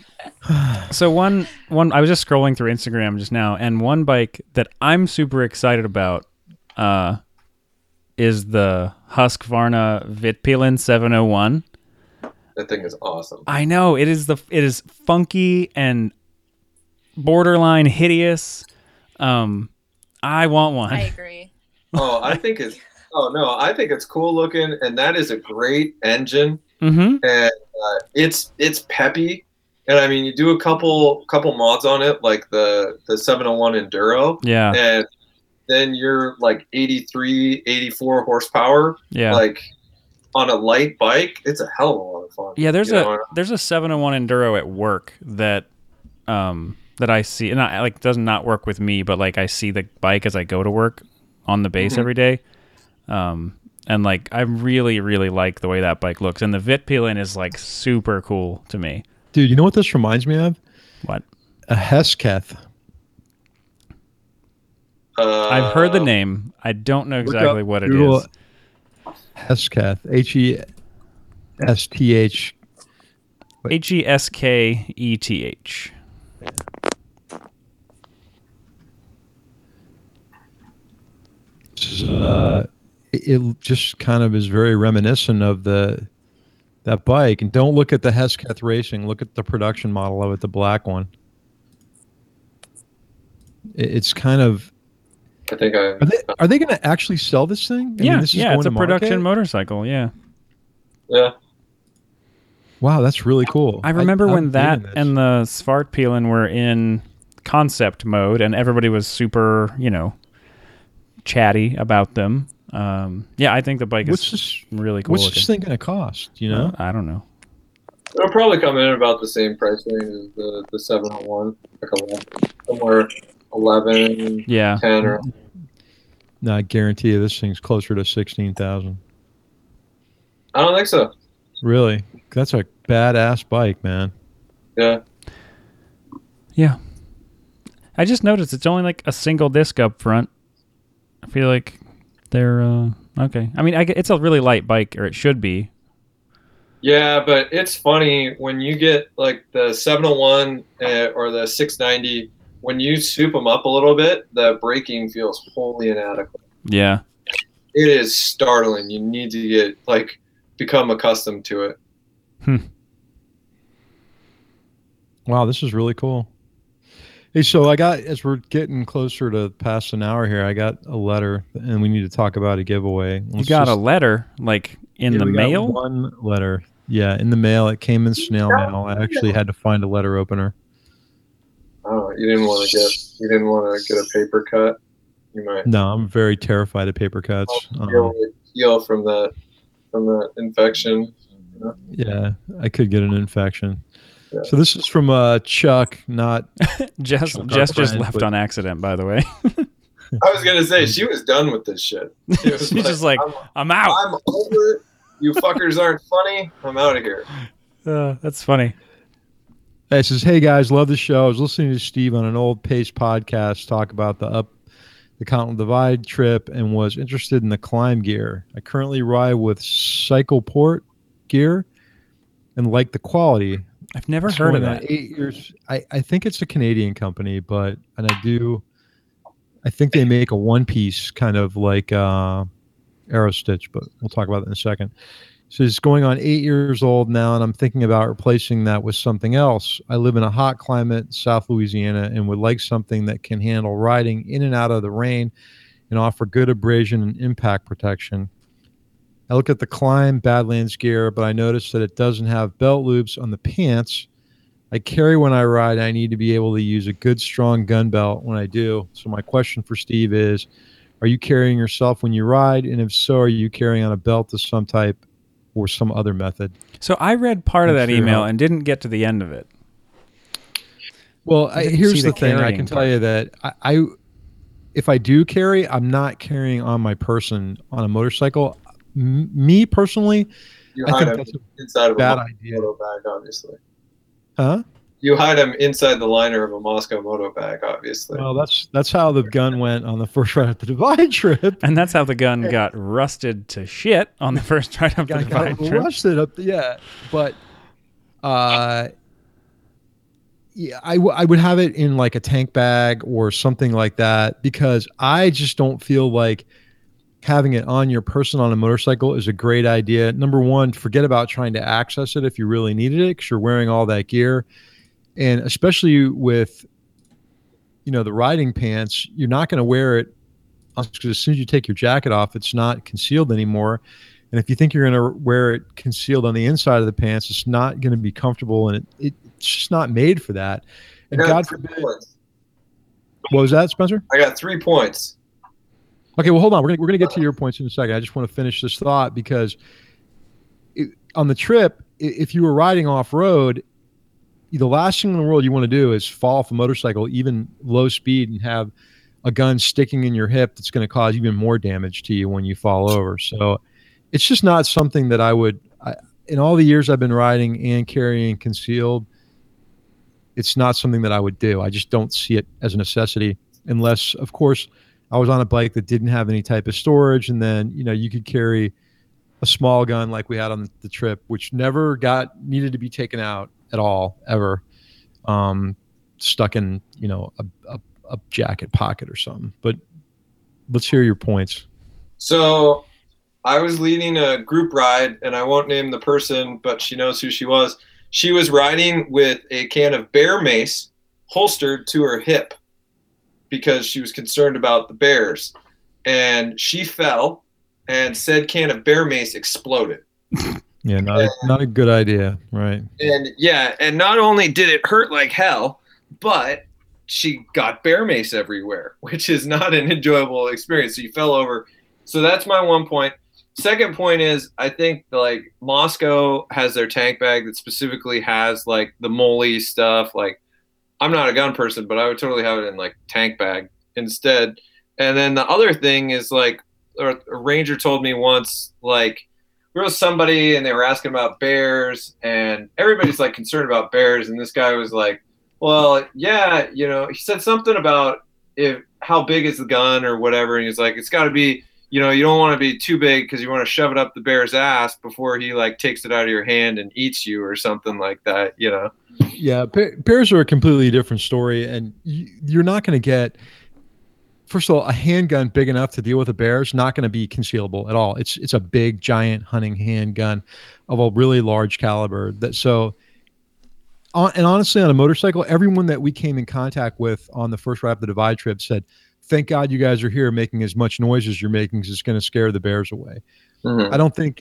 So one I was just scrolling through Instagram just now, and one bike that I'm super excited about is the Husqvarna Vitpilin 701. That thing is awesome. I know it is funky and borderline hideous. I want one. I agree. I think it's cool looking, and that is a great engine. Mm-hmm. And it's peppy. And I mean, you do a couple mods on it, like the 701 Enduro. Yeah. And then you're like 83, 84 horsepower. Yeah. Like on a light bike, it's a hell of a lot of fun. Yeah, there's a 701 Enduro at work that I see, and I like does not work with me, but like I see the bike as I go to work on the base every day. And like I really, really like the way that bike looks. And the Vitpilin is like super cool to me. Dude, you know what this reminds me of? What? A Hesketh. I've heard the name. I don't know exactly what it is. Hesketh. Hesth. Hesketh. It just kind of is very reminiscent of that bike. And don't look at the Hesketh Racing. Look at the production model of it, the black one. It's kind of. I think Are they going to actually sell this thing? I mean, this is it's a production motorcycle. Yeah. Yeah. Wow, that's really cool. I remember when that and the Svartpilen were in concept mode, and everybody was super, chatty about them. I think the bike is really cool. What's this thing going to cost? I don't know. It'll probably come in about the same price range as the 701, somewhere 11, 10 or. No, I guarantee you this thing's closer to 16,000. I don't think so. Really? That's a badass bike, man. Yeah. Yeah. I just noticed it's only like a single disc up front. I feel like they're Okay. I mean, it's a really light bike, or it should be. Yeah, but it's funny when you get like the 701 or the 690, when you soup them up a little bit, the braking feels wholly inadequate. Yeah. It is startling. You need to become accustomed to it. Wow, this is really cool. Hey, so as we're getting closer to past an hour here, I got a letter, and we need to talk about a giveaway. You got a letter, like in the mail? One letter. Yeah, in the mail. It came in snail mail. I actually had to find a letter opener. Oh, you didn't want to get a paper cut? You might. No, I'm very terrified of paper cuts. Heal from that infection. You know? Yeah, I could get an infection. Yeah. So this is from Chuck, not Jess just left on accident, by the way. I was gonna say she was done with this shit. She's just like, I'm out. I'm over it. You fuckers aren't funny. I'm out of here. That's funny. It says, "Hey guys, love the show. I was listening to Steve on an old Pace podcast talk about the Continental Divide trip and was interested in the climb gear. I currently ride with CyclePort gear and like the quality. I've never heard of that. 8 years. I think it's a Canadian company, I think they make a one piece kind of like Aerostitch, but we'll talk about that in a second. So it's going on 8 years old now, and I'm thinking about replacing that with something else. I live in a hot climate, South Louisiana, and would like something that can handle riding in and out of the rain and offer good abrasion and impact protection. I look at the Climb Badlands gear, but I notice that it doesn't have belt loops on the pants. I carry when I ride. I need to be able to use a good, strong gun belt when I do. So my question for Steve is, are you carrying yourself when you ride? And if so, are you carrying on a belt of some type or some other method? So I read part of that email and didn't get to the end of it. Well, here's the thing. I can tell you that if I do carry, I'm not carrying on my person on a motorcycle. Me personally, I think that's inside a bad idea. Moto bag, obviously. Huh? You hide them inside the liner of a Moscow moto bag, obviously. Well, that's how the gun went on the first ride up the Divide trip, and that's how the gun got rusted to shit on the first ride up the Divide trip. Rusted up, but yeah, I would have it in like a tank bag or something like that, because I just don't feel like having it on your person on a motorcycle is a great idea. Number one, forget about trying to access it if you really needed it, because you're wearing all that gear. And especially with, the riding pants, you're not going to wear it, because as soon as you take your jacket off, it's not concealed anymore. And if you think you're going to wear it concealed on the inside of the pants, it's not going to be comfortable, and it's just not made for that. And God forbid. What was that, Spencer? I got 3 points. Okay, well, hold on. We're gonna get to your points in a second. I just want to finish this thought, because on the trip, if you were riding off road, the last thing in the world you want to do is fall off a motorcycle, even low speed, and have a gun sticking in your hip that's going to cause even more damage to you when you fall over. So it's just not something that I would, in all the years I've been riding and carrying concealed, it's not something that I would do. I just don't see it as a necessity, unless, of course, I was on a bike that didn't have any type of storage, and then, you could carry a small gun like we had on the trip, which never needed to be taken out at all, ever, stuck in, a jacket pocket or something. But let's hear your points. So I was leading a group ride, and I won't name the person, but she knows who she was. She was riding with a can of bear mace holstered to her hip, because she was concerned about the bears, and she fell, and said can of bear mace exploded. Yeah, not a good idea, right? And not only did it hurt like hell, but she got bear mace everywhere, which is not an enjoyable experience. So you fell over. So that's my 1 point. Second point is, I think like Moscow has their tank bag that specifically has like the MOLLE stuff. Like, I'm not a gun person, but I would totally have it in like tank bag instead. And then the other thing is like, a ranger told me once, like, there was somebody and they were asking about bears, and everybody's like concerned about bears. And this guy was like, well, yeah, he said something about how big is the gun or whatever. And he's like, it's got to be, you know, you don't want to be too big because you want to shove it up the bear's ass before he like takes it out of your hand and eats you or something like that, you know? Yeah. Bears are a completely different story, and you're not going to get, first of all, a handgun big enough to deal with a bear is not going to be concealable at all. It's a big, giant hunting handgun of a really large caliber. And honestly, on a motorcycle, everyone that we came in contact with on the first Ride Up the Divide trip said, "Thank God you guys are here making as much noise as you're making, because it's going to scare the bears away." Mm-hmm. I don't think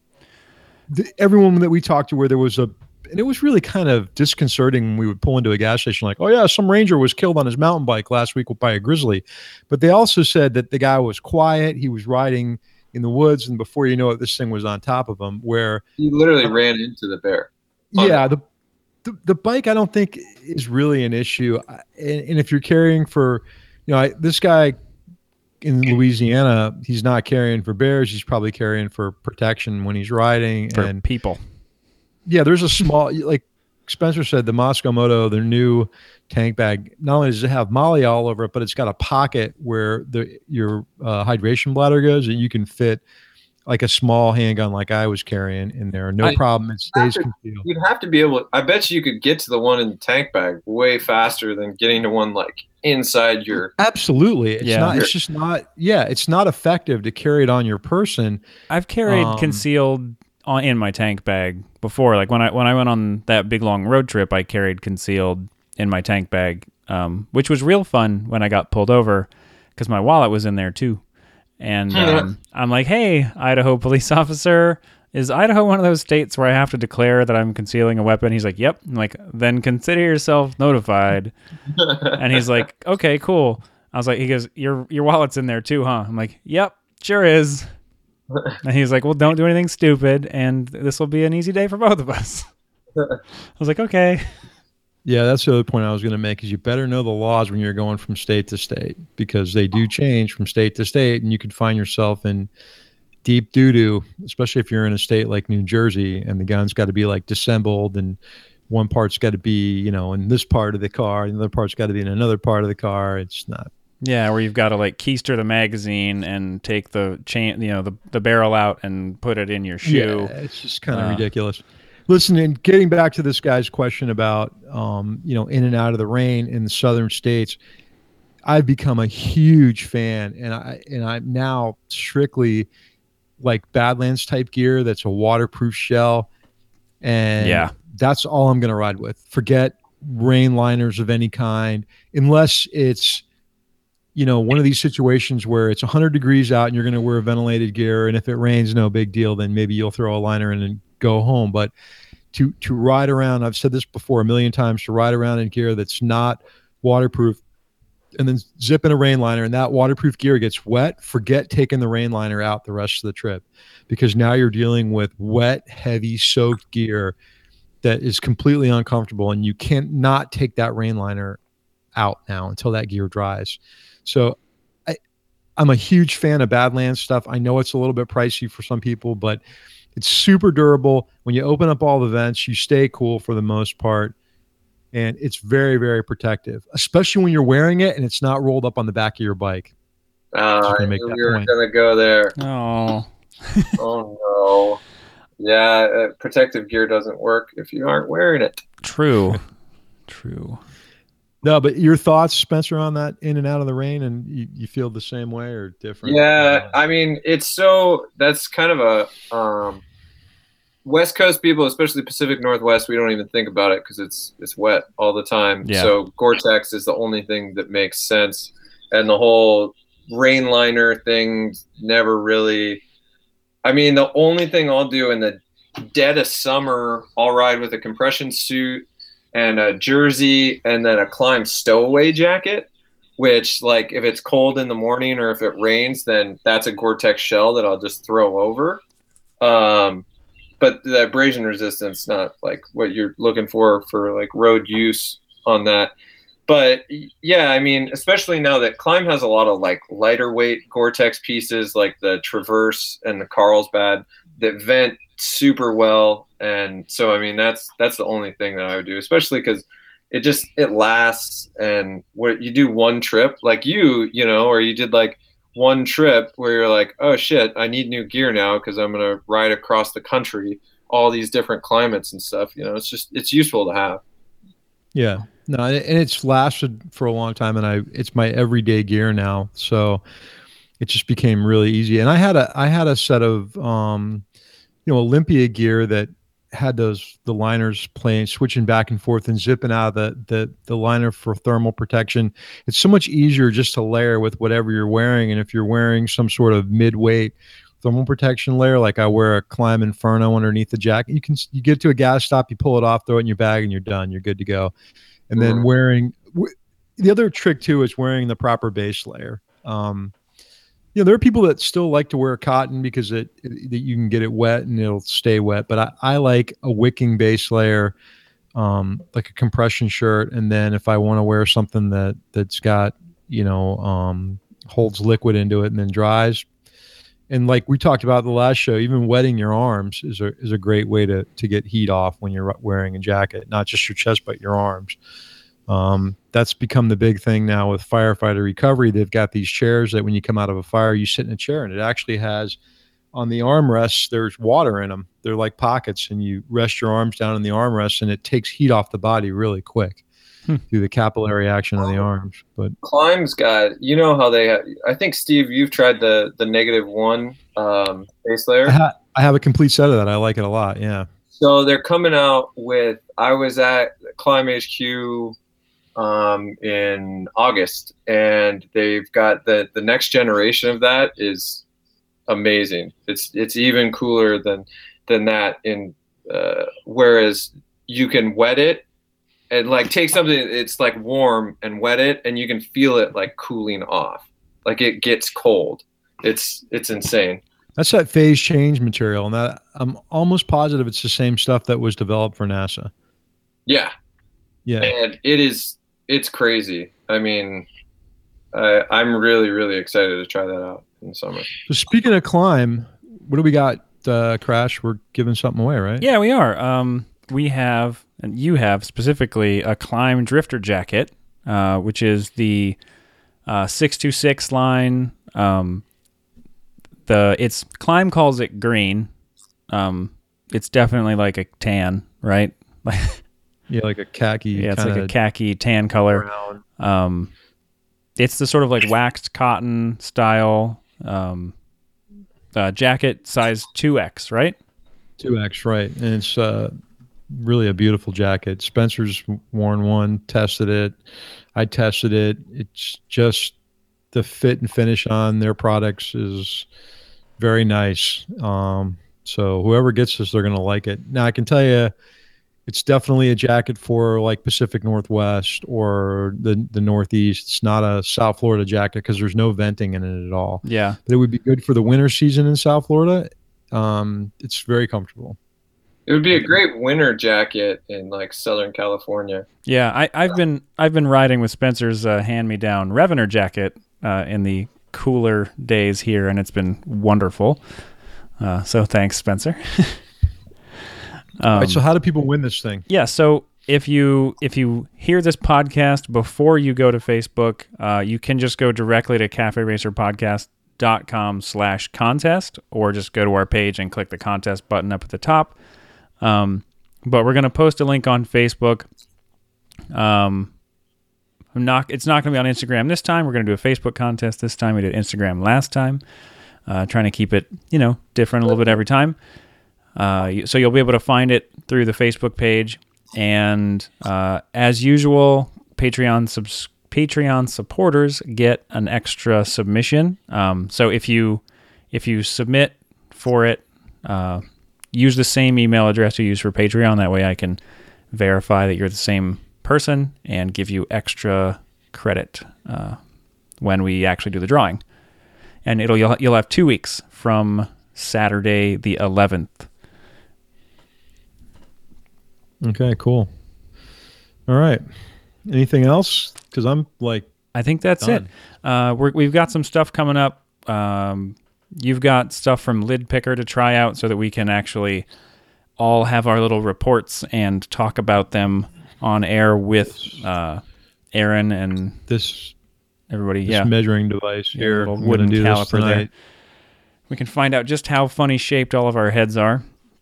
everyone that we talked to, where there was and it was really kind of disconcerting when we would pull into a gas station like, "Oh yeah, some ranger was killed on his mountain bike last week by a grizzly." But they also said that the guy was quiet. He was riding in the woods, and before you know it, this thing was on top of him, where he literally ran into the bear. Yeah. The bike, I don't think, is really an issue. And if you're carrying for, this guy in Louisiana, he's not carrying for bears. He's probably carrying for protection when he's riding. For and people. Yeah, there's a small, like Spencer said, the Moscow Moto, their new tank bag, not only does it have Molly all over it, but it's got a pocket where your hydration bladder goes, and you can fit like a small handgun like I was carrying in there. No problem. It stays concealed. You'd have to be able, I bet you could get to the one in the tank bag way faster than getting to one like inside your. Absolutely. It's not effective to carry it on your person. I've carried concealed in my tank bag before. Like when I went on that big long road trip, I carried concealed in my tank bag, which was real fun when I got pulled over because my wallet was in there too. And I'm like, "Hey, Idaho police officer, is Idaho one of those states where I have to declare that I'm concealing a weapon?" He's like, "Yep." I'm like, "Then consider yourself notified." And he's like, "Okay, cool." I was like, he goes, your wallet's in there too, huh?" I'm like, "Yep, sure is." And he's like, "Well, don't do anything stupid, and this will be an easy day for both of us." I was like, "Okay." Yeah, that's the other point I was going to make, is you better know the laws when you're going from state to state, because they do change from state to state, and you could find yourself in deep doo-doo, especially if you're in a state like New Jersey and the gun's got to be like disassembled, and one part's got to be, in this part of the car, and the other part's got to be in another part of the car. It's not. Yeah, where you've got to like keister the magazine and take the chain, the barrel out and put it in your shoe. Yeah, it's just kind of ridiculous. Listen, and getting back to this guy's question about, in and out of the rain in the southern states, I've become a huge fan, and I'm now strictly like Badlands type gear that's a waterproof shell, and that's all I'm going to ride with. Forget rain liners of any kind, unless it's, one of these situations where it's 100 degrees out and you're going to wear ventilated gear, and if it rains, no big deal, then maybe you'll throw a liner in and go home. But to ride around, I've said this before a million times, to ride around in gear that's not waterproof and then zip in a rain liner and that waterproof gear gets wet, forget taking the rain liner out the rest of the trip, because now you're dealing with wet, heavy, soaked gear that is completely uncomfortable, and you can't not take that rain liner out now until that gear dries. So I'm a huge fan of Badlands stuff. I know it's a little bit pricey for some people, but it's super durable. When you open up all the vents, you stay cool for the most part. And it's very, very protective, especially when you're wearing it and it's not rolled up on the back of your bike. I knew we were going to go there. Oh. Oh, no. Yeah, protective gear doesn't work if you aren't wearing it. True. No, but your thoughts, Spencer, on that in and out of the rain, and you feel the same way or different? Yeah, I mean, that's kind of a West Coast people, especially Pacific Northwest, we don't even think about it because it's wet all the time. Yeah. So Gore-Tex is the only thing that makes sense, and the whole rain liner thing never really. I mean, the only thing I'll do in the dead of summer, I'll ride with a compression suit and a jersey and then a Climb stowaway jacket, which, like, if it's cold in the morning or if it rains, then that's a Gore-Tex shell that I'll just throw over. But the abrasion resistance, not like what you're looking for like road use on that. But yeah, I mean, especially now that Climb has a lot of like lighter weight Gore-Tex pieces like the Traverse and the Carlsbad that vent super well. And so, I mean, that's the only thing that I would do, especially because it lasts. And what you do one trip like or you did like one trip where you're like, oh shit, I need new gear now because I'm gonna ride across the country, all these different climates and stuff. It's useful to have. Yeah, no, and it's lasted for a long time, and it's my everyday gear now. So it just became really easy. And I had a set of Olympia gear that had the liners switching back and forth and zipping out the liner for thermal protection. It's so much easier just to layer with whatever you're wearing. And if you're wearing some sort of mid-weight thermal protection layer, like I wear a Climb Inferno underneath the jacket, you get to a gas stop, you pull it off, throw it in your bag, and you're done. You're good to go. And then the other trick too is wearing the proper base layer. There are people that still like to wear cotton because that you can get it wet and it'll stay wet. But I like a wicking base layer, like a compression shirt. And then if I want to wear something that's got, holds liquid into it and then dries. And like we talked about the last show, even wetting your arms is a great way to get heat off when you're wearing a jacket, not just your chest, but your arms. That's become the big thing now with firefighter recovery. They've got these chairs that when you come out of a fire, you sit in a chair, and it actually has on the armrests, there's water in them. They're like pockets, and you rest your arms down in the armrests, and it takes heat off the body really quick through the capillary action of the arms. But Climb's got, how they have, I think, Steve, you've tried the -1 base layer. I have a complete set of that. I like it a lot. Yeah. So they're coming out with, I was at Climb HQ in August, and they've got the next generation of that is amazing. It's even cooler than that. Whereas you can wet it and like take something it's like warm and wet it, and you can feel it like cooling off, like it gets cold. It's insane. That's that phase change material, and that I'm almost positive it's the same stuff that was developed for NASA. Yeah. And it's crazy. I mean, I'm really, really excited to try that out in the summer. So speaking of Climb, what do we got, Crash? We're giving something away, right? Yeah, we are. We have, and you have specifically, a Climb Drifter jacket, which is the 626 line. Climb calls it green. It's definitely like a tan, right? Yeah, like a khaki. Yeah, it's like a khaki tan color. It's the sort of like waxed cotton style jacket, size 2X, right? 2X, right. And it's really a beautiful jacket. Spencer's worn one, tested it. I tested it. It's just the fit and finish on their products is very nice. So whoever gets this, they're going to like it. Now, I can tell you, it's definitely a jacket for like Pacific Northwest or the Northeast. It's not a South Florida jacket because there's no venting in it at all. Yeah. But it would be good for the winter season in South Florida. It's very comfortable. It would be a great winter jacket in like Southern California. Yeah, I've been riding with Spencer's hand-me-down Revener jacket in the cooler days here, and it's been wonderful. So thanks, Spencer. All right, so how do people win this thing? Yeah, so if you hear this podcast before you go to Facebook, you can just go directly to caferacerpodcast.com/contest, or just go to our page and click the contest button up at the top. But we're going to post a link on Facebook. It's not going to be on Instagram this time. We're going to do a Facebook contest this time. We did Instagram last time. Trying to keep it, different a little bit every time. So you'll be able to find it through the Facebook page. And as usual, Patreon supporters get an extra submission. So if you submit for it, use the same email address you use for Patreon. That way I can verify that you're the same person and give you extra credit when we actually do the drawing. And you'll have 2 weeks from Saturday the 11th. Okay, cool. All right. Anything else? Because I'm like, I think that's done. It. We've got some stuff coming up. You've got stuff from Lid Picker to try out so that we can actually all have our little reports and talk about them on air with Aaron and this everybody, this measuring device here. Little wooden caliper there. We can find out just how funny shaped all of our heads are.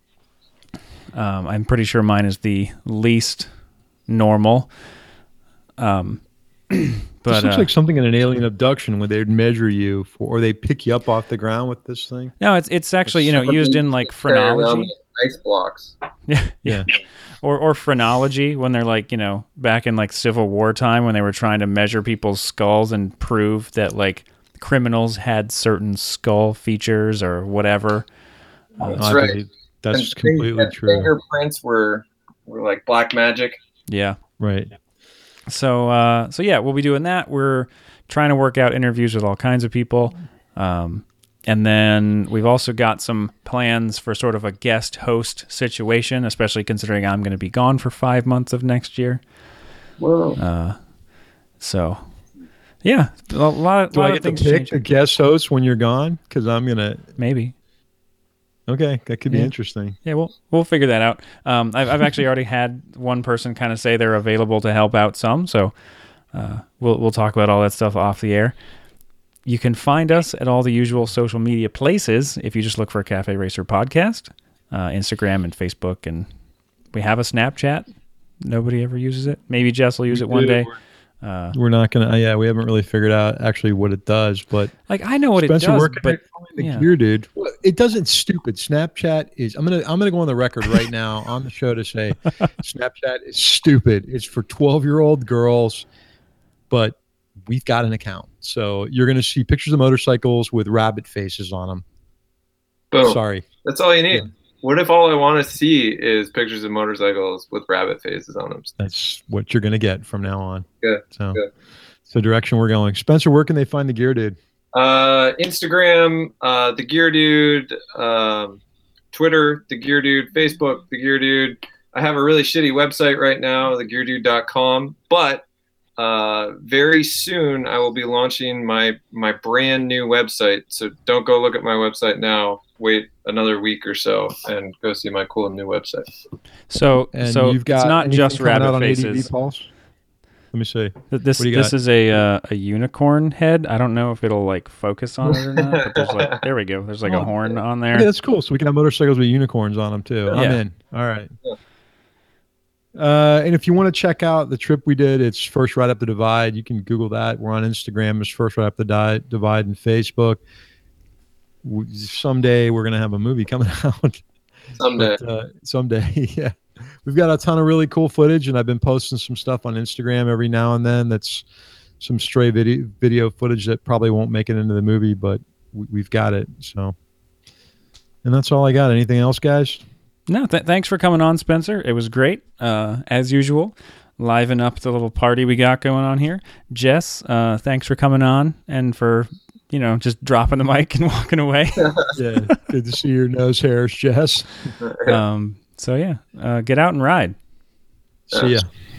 I'm pretty sure mine is the least normal. But this looks like something in an alien abduction where they'd measure you or they pick you up off the ground with this thing. No, it's actually used in like phrenology. Ice blocks. Yeah. Or phrenology when they're like back in like Civil War time when they were trying to measure people's skulls and prove that like criminals had certain skull features or whatever. That's right. That's completely true. Fingerprints were like black magic. Yeah. Right. So yeah, we'll be doing that. We're trying to work out interviews with all kinds of people. And then we've also got some plans for sort of a guest host situation, especially considering I'm going to be gone for 5 months of next year. Whoa. So yeah, a lot of things to pick change. a guest host when you're gone? Because I'm going to... Maybe. Okay, that could be interesting. Yeah, we'll figure that out. I've actually already had one person kind of say they're available to help out some, so we'll talk about all that stuff off the air. You can find us at all the usual social media places if you just look for Cafe Racer Podcast, Instagram and Facebook, and we have a Snapchat. Nobody ever uses it. Maybe Jess will use it one day. We're not gonna. We haven't really figured out actually what it does, but like I know what Spencer, it does. Where can I find the gear, dude? It doesn't. Stupid. Snapchat is. I'm gonna go on the record right now on the show to say, Snapchat is stupid. It's for 12-year-old girls, but we've got an account, so you're gonna see pictures of motorcycles with rabbit faces on them. Boom. Sorry, that's all you need. Yeah. What if all I want to see is pictures of motorcycles with rabbit faces on them? That's what you're going to get from now on. Good. So, the direction we're going. Spencer, where can they find the Gear Dude? Instagram, the Gear Dude, Twitter, the Gear Dude, Facebook, the Gear Dude. I have a really shitty website right now, thegeardude.com, but very soon I will be launching my brand new website. So don't go look at my website now. Wait another week or so and go see my cool new website. So you've got it's not just rabbit faces. Let me see. This is a unicorn head. I don't know if it'll like focus on it or not. But there's like there we go. There's like a horn on there. Yeah, that's cool. So we can have motorcycles with unicorns on them too. I'm in. All right. Yeah. And if you want to check out the trip we did, it's First Ride Up the Divide. You can Google that. We're on Instagram. It's First Ride Up the Divide and Facebook. Someday we're going to have a movie coming out. Someday, yeah. We've got a ton of really cool footage, and I've been posting some stuff on Instagram every now and then. That's some stray video footage that probably won't make it into the movie, but we've got it. So, and that's all I got. Anything else, guys? No, thanks for coming on, Spencer. It was great, as usual. Liven up the little party we got going on here. Jess, thanks for coming on and for just dropping the mic and walking away. Yeah, good to see your nose hairs, Jess. So yeah, get out and ride. See ya.